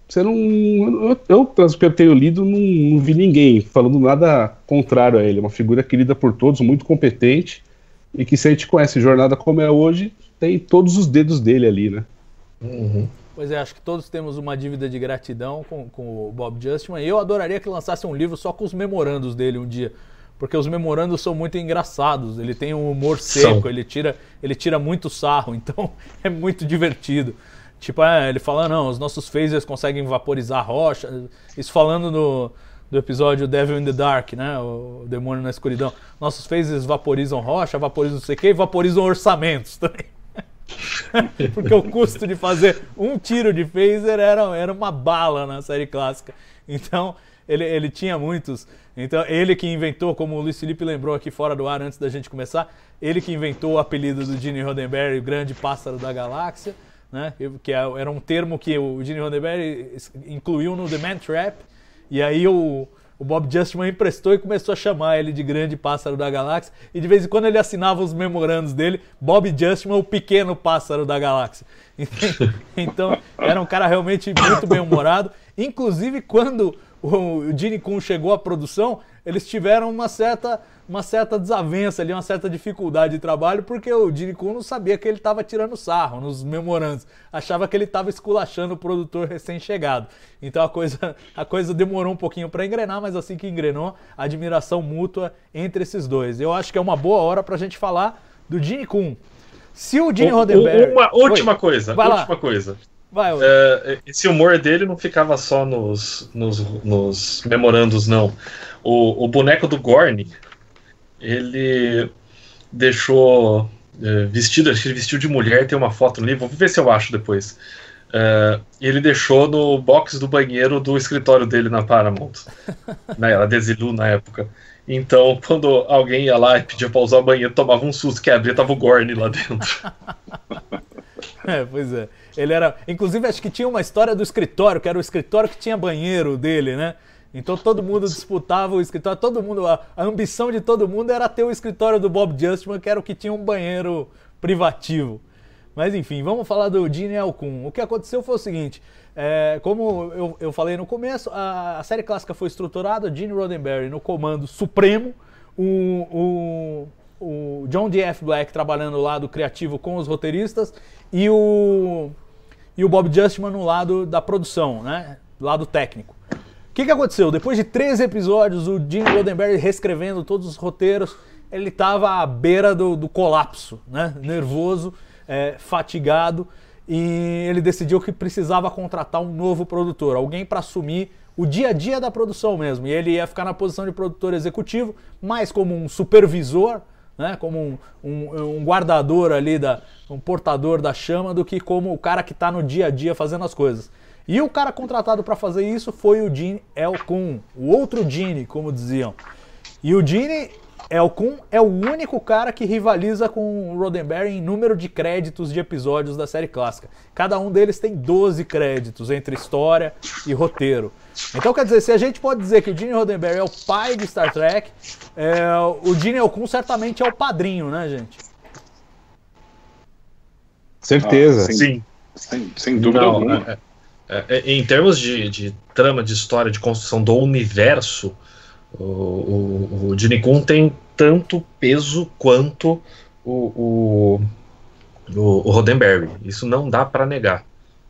eu, pelo que eu tenho lido, não vi ninguém falando nada contrário a ele. É uma figura querida por todos, muito competente, e que, se a gente conhece Jornada como é hoje, tem todos os dedos dele ali, né? Uhum. Pois é, acho que todos temos uma dívida de gratidão com o Bob Justman. Eu adoraria que lançasse um livro só com os memorandos dele um dia, porque os memorandos são muito engraçados. Ele tem um humor seco, ele tira muito sarro, então é muito divertido. Tipo, ele fala, não, os nossos phasers conseguem vaporizar rocha. Isso falando do episódio Devil in the Dark, né? O Demônio na Escuridão. Nossos phasers vaporizam rocha, vaporizam não sei o que e vaporizam orçamentos também. Porque o custo de fazer um tiro de phaser era uma bala na série clássica. Então, ele tinha muitos. Então, ele que inventou, como o Luiz Felipe lembrou aqui fora do ar antes da gente começar, ele que inventou o apelido do Gene Roddenberry, o Grande Pássaro da Galáxia. Né, que era um termo que o Gene Roddenberry incluiu no The Man Trap, e aí o Bob Justman emprestou e começou a chamar ele de Grande Pássaro da Galáxia, e de vez em quando ele assinava os memorandos dele, Bob Justman, o Pequeno Pássaro da Galáxia. Então era um cara realmente muito bem-humorado. Inclusive, quando o Gene Coon chegou à produção, eles tiveram uma certa desavença ali, uma certa dificuldade de trabalho, porque o Gene Coon não sabia que ele estava tirando sarro nos memorandos, achava que ele estava esculachando o produtor recém-chegado. Então a coisa demorou um pouquinho para engrenar, mas assim que engrenou, admiração mútua entre esses dois. Eu acho que é uma boa hora para a gente falar do Gene Coon. Se o Gene Roddenberry... Uma última coisa. Vai, esse humor dele não ficava só nos memorandos, não. O boneco do Gorn, ele deixou vestido, acho que ele vestiu de mulher, tem uma foto no livro, vou ver se eu acho depois. Ele deixou no box do banheiro do escritório dele na Paramount, na Desilu na época. Então, quando alguém ia lá e pedia pra usar o banheiro, tomava um susto que abria, tava o Gorn lá dentro. Pois é. Ele era. Inclusive, acho que tinha uma história do escritório, que era o escritório que tinha banheiro dele, né? Então todo mundo disputava o escritório, todo mundo, a ambição de todo mundo era ter o escritório do Bob Justman, que era o que tinha um banheiro privativo. Mas enfim, vamos falar do Gene Alcun. O que aconteceu foi o seguinte, como eu falei no começo, a série clássica foi estruturada, Gene Roddenberry no comando supremo, o John D.F. Black trabalhando no lado criativo com os roteiristas e o Bob Justman no lado da produção, né? Lado técnico. O que aconteceu? Depois de 13 episódios, o Gene Roddenberry reescrevendo todos os roteiros, ele estava à beira do colapso, né? Nervoso, fatigado, e ele decidiu que precisava contratar um novo produtor, alguém para assumir o dia a dia da produção mesmo. E ele ia ficar na posição de produtor executivo, mais como um supervisor, né? Como um guardador ali, um portador da chama, do que como o cara que está no dia a dia fazendo as coisas. E o cara contratado para fazer isso foi o Gene Alcun, o outro Gene, como diziam. E o Gene Alcun é o único cara que rivaliza com o Roddenberry em número de créditos de episódios da série clássica. Cada um deles tem 12 créditos entre história e roteiro. Então, quer dizer, se a gente pode dizer que o Gene Roddenberry é o pai de Star Trek, o Gene Alcun certamente é o padrinho, né, gente? Certeza. Sim. Sem dúvida alguma. Em termos de trama, de história, de construção do universo, o Gene Alcun tem tanto peso quanto o Roddenberry. Isso não dá para negar.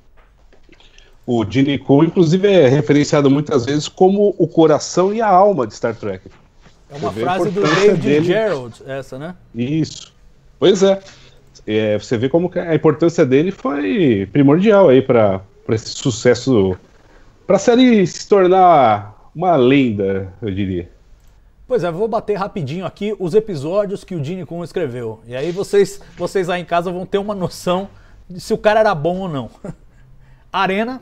O Gene Alcun, inclusive, é referenciado muitas vezes como o coração e a alma de Star Trek. É uma frase do David Gerrold, essa, né? Isso. Pois é. Você vê como que a importância dele foi primordial aí para esse sucesso, para a série se tornar uma lenda, eu diria. Pois é, vou bater rapidinho aqui os episódios que o Gene Alcun escreveu. E aí vocês aí em casa vão ter uma noção de se o cara era bom ou não. Arena,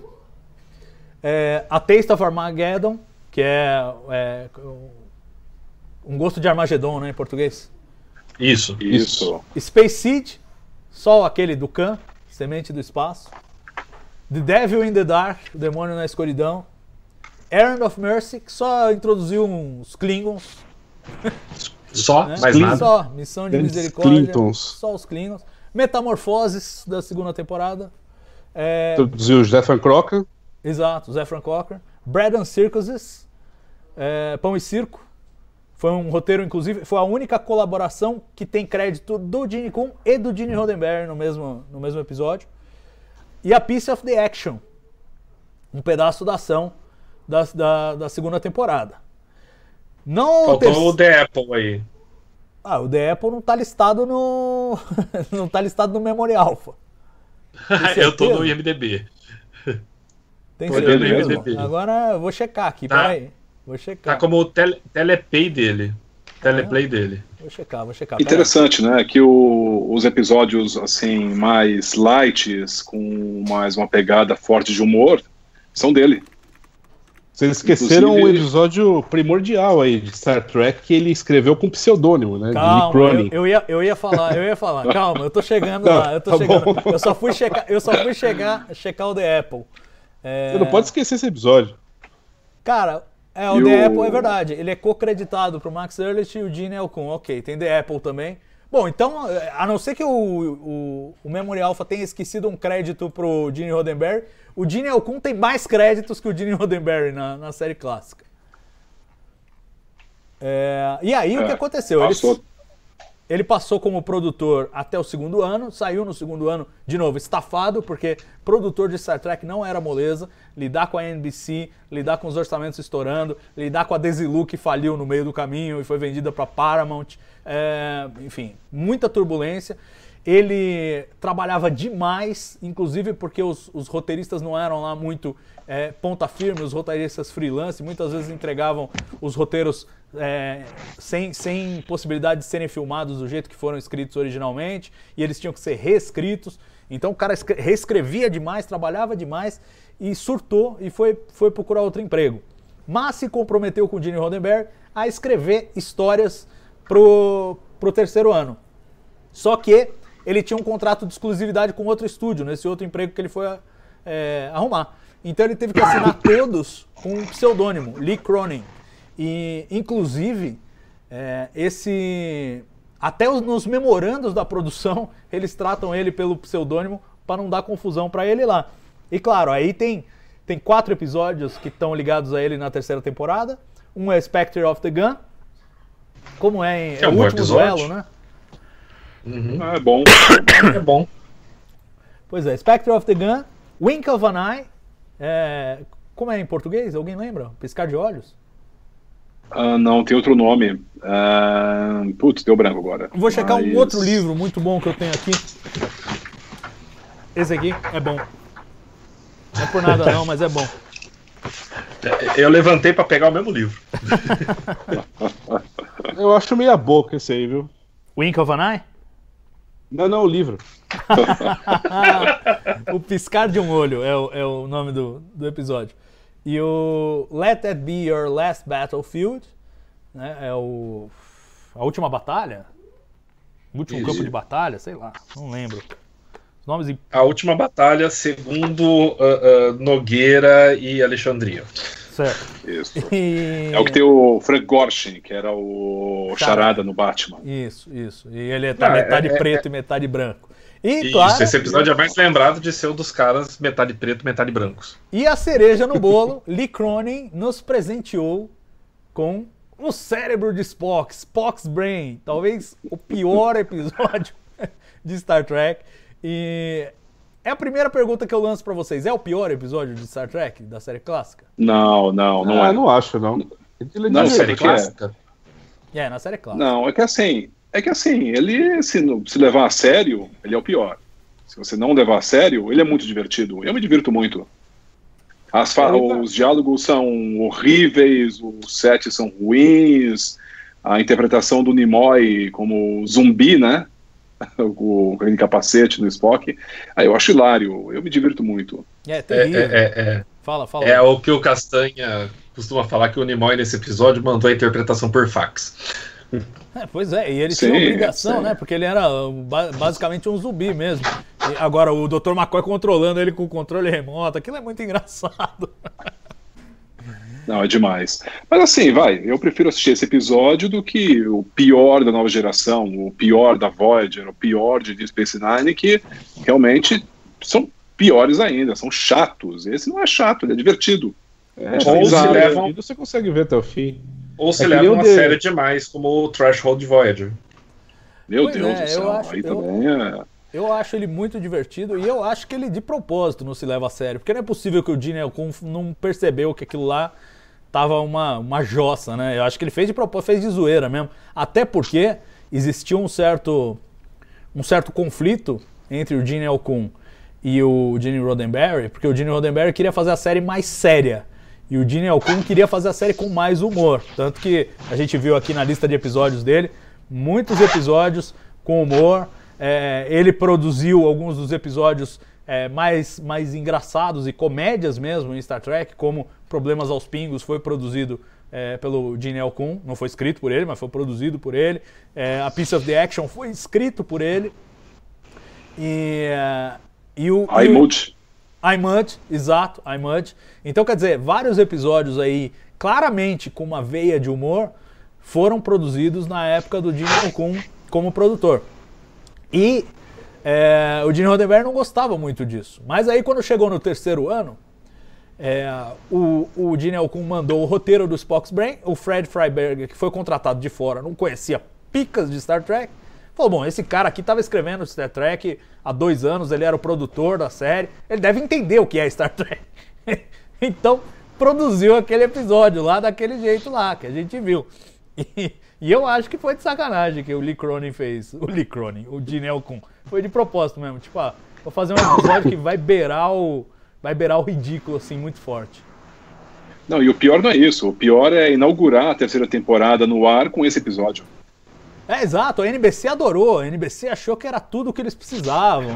A Taste of Armageddon, que é um gosto de Armagedon, né, em português. Isso. Space Seed, só aquele do Khan, Semente do Espaço. The Devil in the Dark, o Demônio na Escuridão. Errand of Mercy, que só introduziu uns Klingons. Só, né? mais nada. Só, Missão de Misericórdia. Clintons. Só os Klingons. Metamorfoses, da segunda temporada. Introduziu o Zefran Crocker. Exato, Zefran Cochrane. Bread and Circuses, Pão e Circo. Foi um roteiro, inclusive, foi a única colaboração que tem crédito do Gene Alcun e do Gene Roddenberry no mesmo episódio. E a Piece of the Action, um pedaço da ação da segunda temporada. Faltou o The Apple aí. O The Apple não tá listado no não tá listado no Memory Alpha. Eu tô no IMDb. Tem certeza? IMDb. Agora eu vou checar aqui, peraí. Vou checar. Tá como o teleplay dele. Teleplay dele. Vou checar. Interessante, né? Que os episódios assim mais light, com mais uma pegada forte de humor, são dele. Vocês esqueceram o episódio primordial aí de Star Trek que ele escreveu com pseudônimo, né? Calma, Cronin. eu ia falar. Calma, eu tô chegando lá. Eu só fui checar o The Apple. Você não pode esquecer esse episódio. Cara, o The Apple é verdade. Ele é co-creditado pro Max Ehrlich e o Gene Alcun. Ok, tem The Apple também. Bom, então, a não ser que o Memory Alpha tenha esquecido um crédito pro Gene Roddenberry, o Gene Alcun tem mais créditos que o Gene Roddenberry na série clássica. E aí, o que aconteceu? Ele passou como produtor até o segundo ano, saiu no segundo ano, de novo, estafado, porque produtor de Star Trek não era moleza, lidar com a NBC, lidar com os orçamentos estourando, lidar com a Desilu que faliu no meio do caminho e foi vendida para Paramount, enfim, muita turbulência. Ele trabalhava demais, inclusive porque os roteiristas não eram lá muito ponta firme, os roteiristas freelance, muitas vezes entregavam os roteiros sem possibilidade de serem filmados do jeito que foram escritos originalmente, e eles tinham que ser reescritos. Então o cara reescrevia demais, trabalhava demais e surtou e foi procurar outro emprego. Mas se comprometeu com o Gene Roddenberry a escrever histórias pro terceiro ano. Só que ele tinha um contrato de exclusividade com outro estúdio, nesse outro emprego que ele foi arrumar. Então ele teve que assinar com um pseudônimo, Lee Cronin. E, inclusive, até nos memorandos da produção, eles tratam ele pelo pseudônimo para não dar confusão para ele lá. E claro, aí tem 4 episódios que estão ligados a ele na terceira temporada. Um é Spectre of the Gun, como é um o último episódio. duelo, né? Uhum. É bom. É bom. Pois é, Spectre of the Gun, Wink of an Eye, como é em português? Alguém lembra? Piscar de olhos? Não, tem outro nome. Putz, deu branco agora. Vou checar um outro livro muito bom que eu tenho aqui. Esse aqui é bom. Não é por nada não, mas é bom. Eu levantei pra pegar o mesmo livro. Eu acho meia boca esse aí, viu? Wink of an Eye? Não, o livro. O Piscar de um Olho é o nome do episódio. E o Let That Be Your Last Battlefield, né, é a última batalha? O último campo de batalha? Sei lá, não lembro. Os nomes A última batalha, segundo Nogueira e Alexandria. certo. Isso. E... É o que tem o Frank Gorshin, que era o Charada no Batman. Isso. E ele tá metade preto e metade branco. E, claro, Esse episódio é mais lembrado de ser um dos caras metade preto, metade brancos. E a cereja no bolo, Lee Cronin nos presenteou com o cérebro de Spock, Spock's Brain, talvez o pior episódio de Star Trek. E é a primeira pergunta que eu lanço pra vocês. É o pior episódio de Star Trek, da série clássica? Não é. Não acho, não. Na série porque clássica? Na série clássica. Não, é que assim, ele se levar a sério, ele é o pior. Se você não levar a sério, ele é muito divertido. Eu me divirto muito. Os diálogos são horríveis, os sets são ruins, a interpretação do Nimoy como zumbi, né? Com aquele capacete no Spock. Aí eu acho hilário, eu me divirto muito. É terrível. Fala. É o que o Castanha costuma falar, que o Nimoy nesse episódio mandou a interpretação por fax. Pois é, e ele tinha obrigação, né? Porque ele era basicamente um zumbi mesmo. E agora o Dr. McCoy controlando ele com o controle remoto, aquilo é muito engraçado. Não, é demais. Mas assim, eu prefiro assistir esse episódio do que o pior da nova geração, o pior da Voyager, o pior de Deep Space Nine, que realmente são piores ainda, são chatos. Esse não é chato, ele é divertido. Ou se levam... Você consegue ver até o fim. Ou se levam a sério demais, como o Threshold Voyager. Meu Pois Deus do céu, eu acho ele muito divertido e eu acho que ele de propósito não se leva a sério, porque não é possível que o Gene Elcun não percebeu que aquilo lá tava uma jossa, né? Eu acho que ele fez de propósito, fez de zoeira mesmo. Até porque existia um certo conflito entre o Gene Elcun e o Gene Roddenberry, porque o Gene Roddenberry queria fazer a série mais séria. E o Gene Elcun queria fazer a série com mais humor. Tanto que a gente viu aqui na lista de episódios dele, muitos episódios com humor. Ele produziu alguns dos episódios mais engraçados e comédias mesmo em Star Trek, como Problemas aos Pingos foi produzido pelo Gene Elcun. Não foi escrito por ele, mas foi produzido por ele. A Piece of the Action foi escrito por ele. iMudge, exato, iMudge. Então, quer dizer, vários episódios aí, claramente com uma veia de humor, foram produzidos na época do Gene Elcun como produtor. E o Gene Roddenberry não gostava muito disso. Mas aí, quando chegou no terceiro ano, o Gene Elcun mandou o roteiro do Spock's Brain. O Fred Freiberger, que foi contratado de fora, não conhecia picas de Star Trek. Falou, bom, esse cara aqui estava escrevendo Star Trek há 2 anos, ele era o produtor da série, ele deve entender o que é Star Trek. Então, produziu aquele episódio lá, daquele jeito lá, que a gente viu. E eu acho que foi de sacanagem que o Lee Cronin fez. O Gene Elcun. Foi de propósito mesmo, tipo, vou fazer um episódio que vai beirar o ridículo, assim, muito forte. Não, e o pior não é isso, o pior é inaugurar a terceira temporada no ar com esse episódio. Exato, a NBC adorou, a NBC achou que era tudo o que eles precisavam.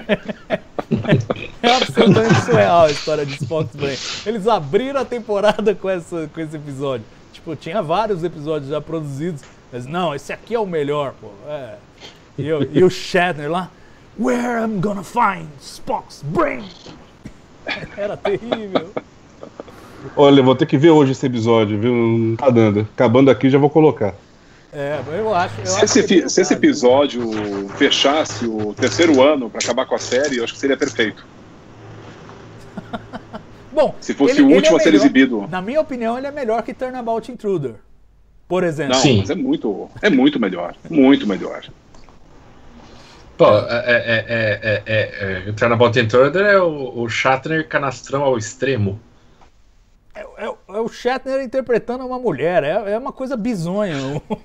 É absolutamente surreal a história de Spock's Brain. Eles abriram a temporada com esse episódio. Tipo, tinha vários episódios já produzidos, mas não, esse aqui é o melhor, pô. E o Shatner lá, Where I'm gonna find Spock's Brain? Era terrível. monstro. Olha, eu vou ter que ver hoje esse episódio, viu? Não tá dando. Acabando aqui, já vou colocar. Eu acho. Se esse episódio fechasse o terceiro ano pra acabar com a série, eu acho que seria perfeito. Bom, se fosse o último a ser exibido. Na minha opinião, ele é melhor que Turnabout Intruder, por exemplo. Não, sim, mas é muito melhor. Muito melhor. Pô, Turnabout Intruder é o Shatner canastrão ao extremo. É o Shatner interpretando uma mulher, é uma coisa bizonha.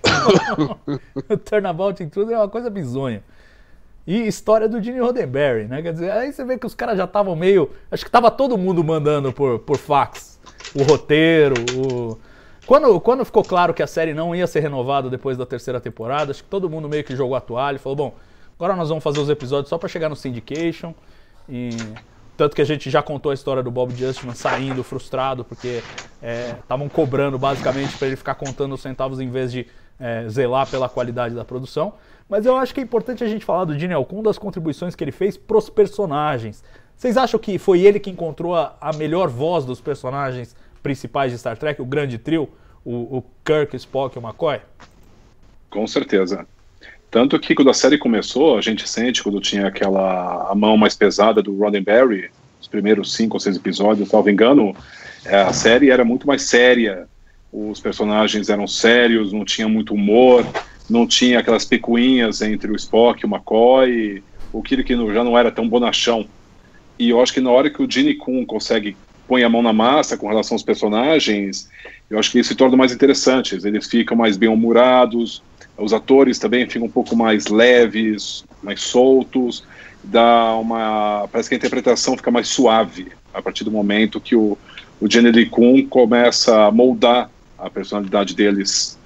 O Turnabout Intruder é uma coisa bizonha. E história do Gene Roddenberry, né? Quer dizer, aí você vê que os caras já estavam meio... Acho que tava todo mundo mandando por fax o roteiro. Quando ficou claro que a série não ia ser renovada depois da terceira temporada, acho que todo mundo meio que jogou a toalha e falou, bom, agora nós vamos fazer os episódios só pra chegar no syndication. E... Tanto que a gente já contou a história do Bob Justman saindo frustrado, porque estavam cobrando basicamente para ele ficar contando os centavos em vez de zelar pela qualidade da produção. Mas eu acho que é importante a gente falar do Gene Hackman, das contribuições que ele fez pros personagens. Vocês acham que foi ele que encontrou a melhor voz dos personagens principais de Star Trek, o grande trio, o Kirk, o Spock e o McCoy? Com certeza. Tanto que quando a série começou, a gente sente, quando tinha a mão mais pesada do Roddenberry, os primeiros 5 ou 6 episódios, salvo engano, a série era muito mais séria, os personagens eram sérios, não tinha muito humor, não tinha aquelas picuinhas entre o Spock e o McCoy, o Kirk já não era tão bonachão. E eu acho que na hora que o Gene Kun consegue pôr a mão na massa com relação aos personagens, eu acho que isso se torna mais interessante, eles ficam mais bem-humorados, os atores também ficam um pouco mais leves, mais soltos, parece que a interpretação fica mais suave a partir do momento que o Gene Lee Kun começa a moldar a personalidade deles.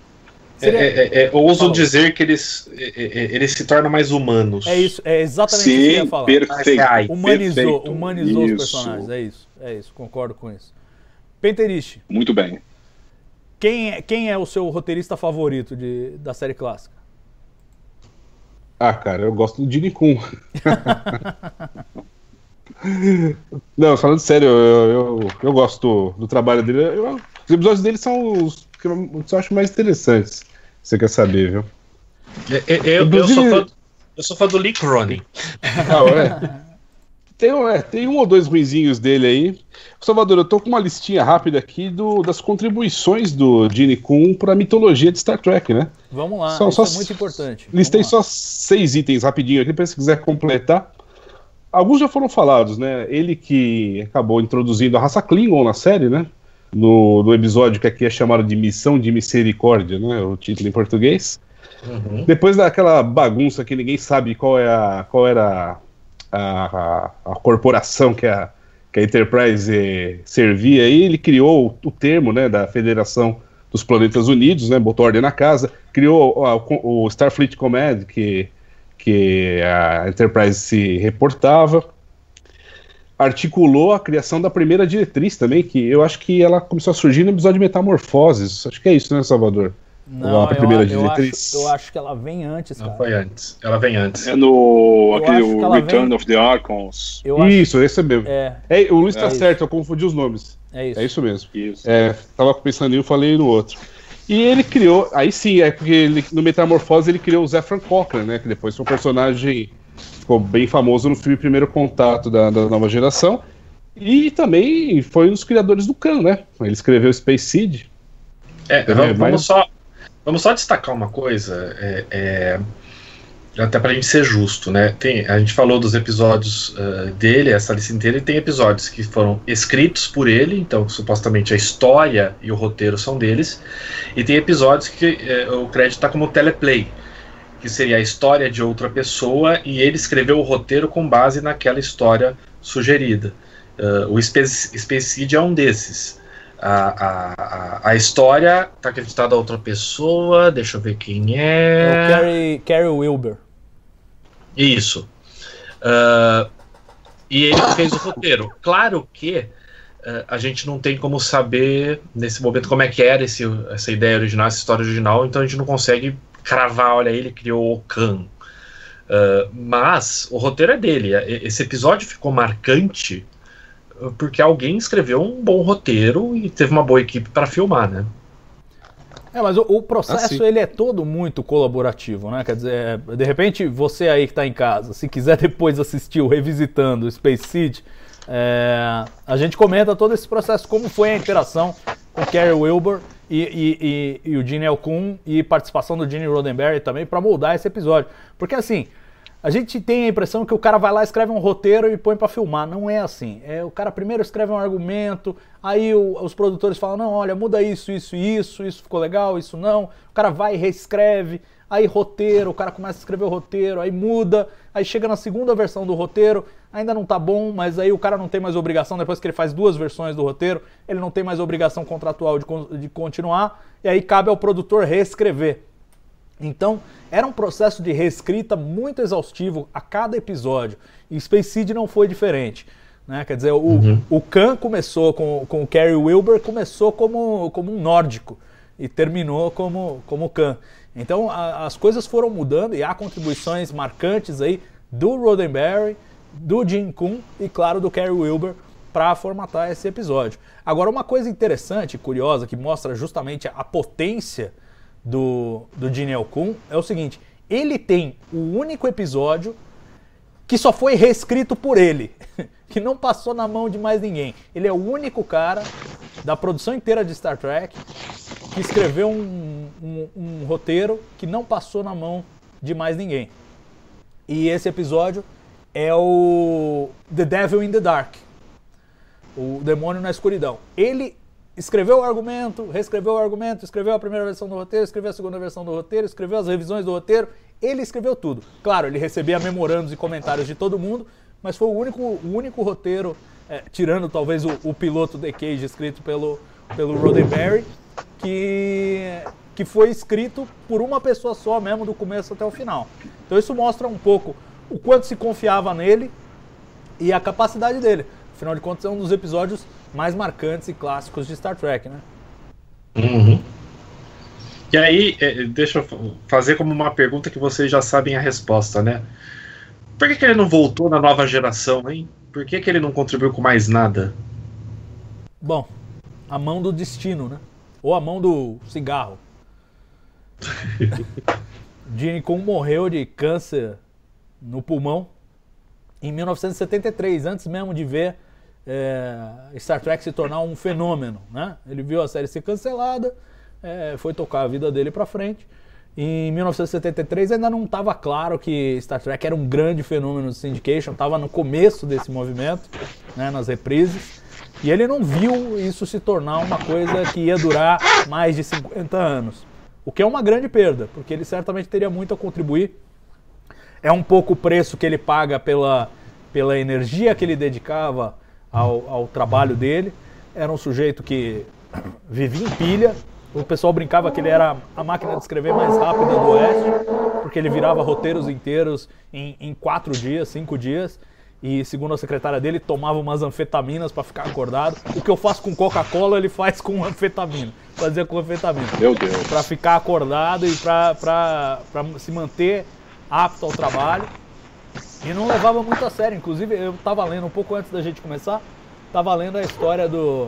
Ouso dizer que eles se tornam mais humanos. É isso, é exatamente isso que eu ia falar. Perfeito. Humanizou os personagens, é isso, concordo com isso. Penteriche. Muito bem. Quem é o seu roteirista favorito da série clássica? Ah, cara, eu gosto do Gene Kun. Não, falando sério, eu gosto do trabalho dele. Os episódios dele são os que eu acho mais interessantes. Você quer saber, viu? Eu sou fã do Lee Cronin. Tem um ou dois ruinzinhos dele aí. Salvador, eu tô com uma listinha rápida aqui das contribuições do Gene Kun para a mitologia de Star Trek, né? Vamos lá, isso é muito importante. Listei só 6 itens rapidinho aqui, para se quiser completar. Alguns já foram falados, né? Ele que acabou introduzindo a raça Klingon na série, né? No episódio que aqui é chamado de Missão de Misericórdia, né? O título em português. Uhum. Depois daquela bagunça que ninguém sabe qual era a corporação que a Enterprise servia, aí ele criou o termo, né, da Federação dos Planetas Unidos, né? Botou ordem na casa, criou o Starfleet Command, que a Enterprise se reportava, articulou a criação da primeira diretriz também, que eu acho que ela começou a surgir no episódio de Metamorfoses. Acho que é isso, né, Salvador? Não, eu acho que ela vem antes, cara. Não foi antes, ela vem antes. É no Return of the Archons. Isso, esse é mesmo. O Luiz tá certo, eu confundi os nomes. É isso mesmo. Isso. Tava pensando em um, falei no outro. E ele criou, aí sim, porque no Metamorfose ele criou o Zefram Cochrane, né, que depois foi um personagem ficou bem famoso no filme Primeiro Contato da nova geração, e também foi um dos criadores do Khan, né, ele escreveu Space Seed. Vamos só destacar uma coisa, até pra gente ser justo, né, a gente falou dos episódios dele, essa lista inteira, e tem episódios que foram escritos por ele, então supostamente a história e o roteiro são deles, e tem episódios que o crédito está como teleplay, que seria a história de outra pessoa e ele escreveu o roteiro com base naquela história sugerida. O Space Seed é um desses. A história está acreditada a outra pessoa, deixa eu ver quem é. É o Carey Wilber. Isso. E ele fez o roteiro. Claro que a gente não tem como saber nesse momento como é que era essa ideia original, essa história original, então a gente não consegue cravar, olha, ele criou o Khan. Mas o roteiro é dele. Esse episódio ficou marcante porque alguém escreveu um bom roteiro e teve uma boa equipe para filmar, né? Mas o processo ele é todo muito colaborativo, né? Quer dizer, de repente você aí que está em casa, se quiser depois assistir o Revisitando o Space Seed, a gente comenta todo esse processo, como foi a interação com o Carey Wilbur e o Gene Alcun e participação do Gene Roddenberry também para moldar esse episódio. Porque assim, a gente tem a impressão que o cara vai lá, escreve um roteiro e põe pra filmar. Não é assim. O cara primeiro escreve um argumento, aí os produtores falam, não, olha, muda isso ficou legal, isso não. O cara vai e reescreve, aí roteiro, o cara começa a escrever o roteiro, aí muda, aí chega na segunda versão do roteiro, ainda não tá bom, mas aí o cara não tem mais obrigação, depois que ele faz 2 versões do roteiro, ele não tem mais obrigação contratual de continuar, e aí cabe ao produtor reescrever. Então, era um processo de reescrita muito exaustivo a cada episódio. E Space Seed não foi diferente. Né? Quer dizer, o Khan começou com o Carey Wilbur, começou como um nórdico e terminou como Khan. Então, as coisas foram mudando e há contribuições marcantes aí do Roddenberry, do Gene Coon e, claro, do Carey Wilbur para formatar esse episódio. Agora, uma coisa interessante e curiosa que mostra justamente a potência do Gene Alcun é o seguinte: ele tem o único episódio que só foi reescrito por ele, que não passou na mão de mais ninguém. Ele é o único cara da produção inteira de Star Trek que escreveu um roteiro que não passou na mão de mais ninguém. E esse episódio é o The Devil in the Dark, o Demônio na Escuridão. Ele escreveu o argumento, reescreveu o argumento, escreveu a primeira versão do roteiro, escreveu a segunda versão do roteiro, escreveu as revisões do roteiro, ele escreveu tudo. Claro, ele recebia memorandos e comentários de todo mundo, mas foi o único roteiro, tirando talvez o piloto The Cage escrito pelo Roddenberry, que foi escrito por uma pessoa só mesmo, do começo até o final. Então isso mostra um pouco o quanto se confiava nele e a capacidade dele. Afinal de contas, é um dos episódios mais marcantes e clássicos de Star Trek, né? Uhum. E aí, deixa eu fazer como uma pergunta que vocês já sabem a resposta, né? Por que ele não voltou na nova geração, hein? Por que ele não contribuiu com mais nada? Bom, a mão do destino, né? Ou a mão do cigarro. Gene Coon morreu de câncer no pulmão em 1973, antes mesmo de ver Star Trek se tornar um fenômeno, né? Ele viu a série ser cancelada, foi tocar a vida dele pra frente. Em 1973 ainda não estava claro que Star Trek era um grande fenômeno de syndication, estava no começo desse movimento, né, nas reprises, e ele não viu isso se tornar uma coisa que ia durar mais de 50 anos, o que é uma grande perda, porque ele certamente teria muito a contribuir. É um pouco o preço que ele paga pela energia que ele dedicava ao trabalho dele. Era um sujeito que vivia em pilha. O pessoal brincava que ele era a máquina de escrever mais rápida do Oeste, porque ele virava roteiros inteiros em 4 dias, 5 dias. E, segundo a secretária dele, tomava umas anfetaminas para ficar acordado. O que eu faço com Coca-Cola, ele faz com anfetamina. Fazia com anfetamina. Meu Deus. Para ficar acordado e para se manter apto ao trabalho. E não levava muito a sério. Inclusive, eu estava lendo um pouco antes da gente começar, estava lendo a história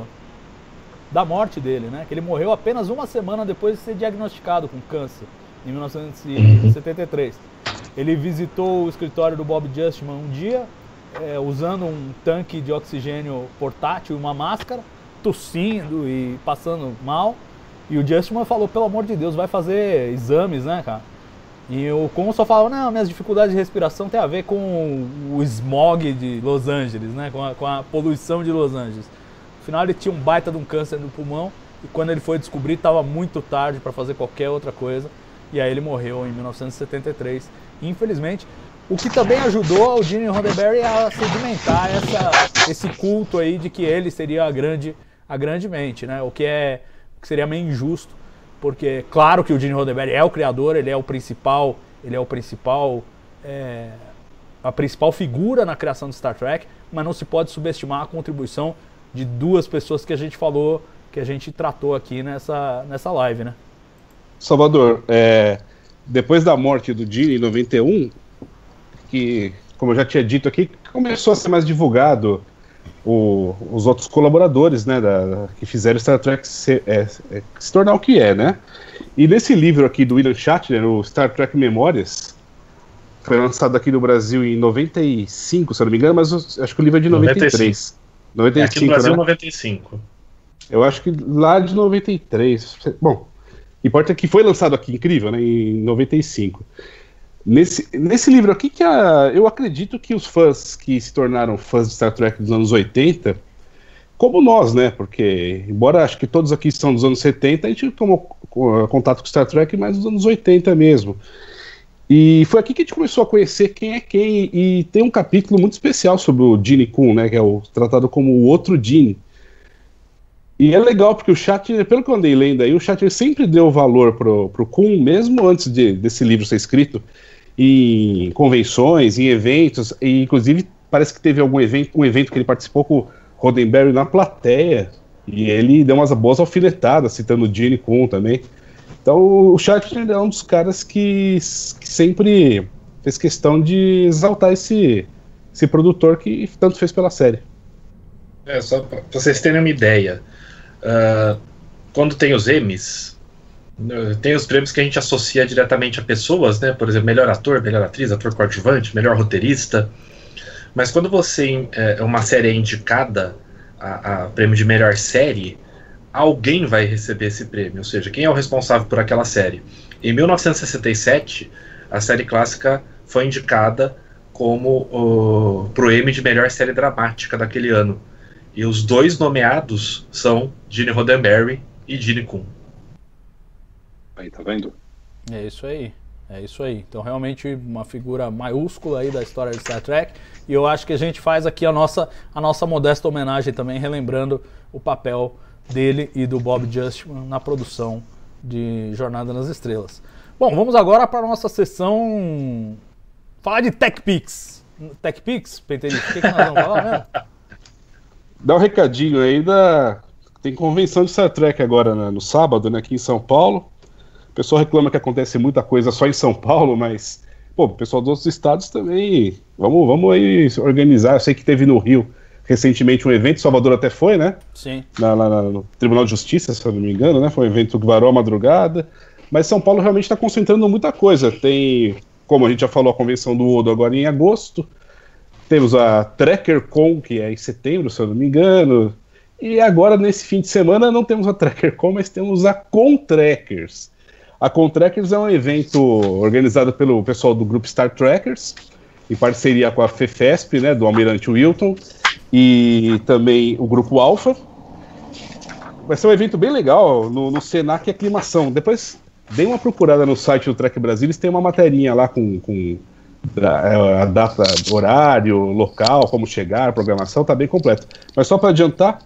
da morte dele, né? Que ele morreu apenas uma semana depois de ser diagnosticado com câncer, em 1973. Ele visitou o escritório do Bob Justman um dia, usando um tanque de oxigênio portátil e uma máscara, tossindo e passando mal. E o Justman falou, pelo amor de Deus, vai fazer exames, né, cara? E o Coon só falava, não, minhas dificuldades de respiração tem a ver com o smog de Los Angeles, né? Com a poluição de Los Angeles. No final ele tinha um baita de um câncer no pulmão, e quando ele foi descobrir estava muito tarde para fazer qualquer outra coisa, e aí ele morreu em 1973, infelizmente. O que também ajudou o Gene Roddenberry a sedimentar esse culto aí de que ele seria a grande mente, né? O que seria meio injusto, porque claro que o Gene Roddenberry é o criador, ele é a principal figura na criação de Star Trek, mas não se pode subestimar a contribuição de 2 pessoas que a gente falou, que a gente tratou aqui nessa live, né? Salvador, depois da morte do Gene em 91, que, como eu já tinha dito aqui, começou a ser mais divulgado os outros colaboradores, né, que fizeram Star Trek se tornar o que é, né? E nesse livro aqui do William Shatner, o Star Trek Memórias, foi lançado aqui no Brasil em 95, se eu não me engano, mas acho que o livro é de 93. 95, aqui no Brasil, né? 95. Eu acho que lá de 93. Bom, importa que foi lançado aqui, incrível, né, em 95. Nesse livro aqui, eu acredito que os fãs que se tornaram fãs de Star Trek dos anos 80, como nós, né? Porque, embora acho que todos aqui são dos anos 70, a gente tomou contato com Star Trek mais dos anos 80 mesmo. E foi aqui que a gente começou a conhecer quem é quem, e tem um capítulo muito especial sobre o Gene Kun, né? Que é tratado como o outro Gene. E é legal porque o Shatner, pelo que eu andei lendo aí, o Shatner sempre deu valor pro Kun, mesmo antes desse livro ser escrito, em convenções, em eventos, e inclusive parece que teve um evento que ele participou com o Roddenberry na plateia, e ele deu umas boas alfinetadas, citando o Gene Kun também. Então o Shatner é um dos caras que sempre fez questão de exaltar esse produtor que tanto fez pela série. Só para vocês terem uma ideia, quando tem os Emmys, tem os prêmios que a gente associa diretamente a pessoas, né? Por exemplo, melhor ator, melhor atriz, ator coadjuvante, melhor roteirista. Mas quando uma série é indicada a prêmio de melhor série, alguém vai receber esse prêmio, ou seja, quem é o responsável por aquela série. Em 1967, a série clássica foi indicada como pro Emmy de melhor série dramática daquele ano. E os dois nomeados são Gene Roddenberry e Gene Kun. Aí, tá vendo? É isso aí. É isso aí. Então, realmente, uma figura maiúscula aí da história de Star Trek. E eu acho que a gente faz aqui a nossa modesta homenagem também, relembrando o papel dele e do Bob Justman na produção de Jornada nas Estrelas. Bom, vamos agora para a nossa sessão... Falar de TechPix. TechPix, Pentelito? O que nós vamos falar mesmo? Dá um recadinho aí Tem convenção de Star Trek agora no sábado, né, aqui em São Paulo. O pessoal reclama que acontece muita coisa só em São Paulo, mas, pô, o pessoal dos outros estados também, vamos aí organizar. Eu sei que teve no Rio recentemente um evento, Salvador até foi, né? Sim. No Tribunal de Justiça, se eu não me engano, né? Foi um evento que varou a madrugada. Mas São Paulo realmente está concentrando muita coisa. Tem, como a gente já falou, a convenção do Odo agora em agosto. Temos a TrekkerCon, que é em setembro, se eu não me engano. E agora, nesse fim de semana, não temos a TrekkerCon, mas temos a Contrackers. A Contrackers é um evento organizado pelo pessoal do grupo Star Trekkers, em parceria com a FEFESP, né, do Almirante Wilton, e também o grupo Alpha. Vai ser um evento bem legal no Senac Aclimação. Depois, dê uma procurada no site do Trek Brasil, eles têm uma materinha lá com a data, horário, local, como chegar, programação, tá bem completo. Mas só para adiantar,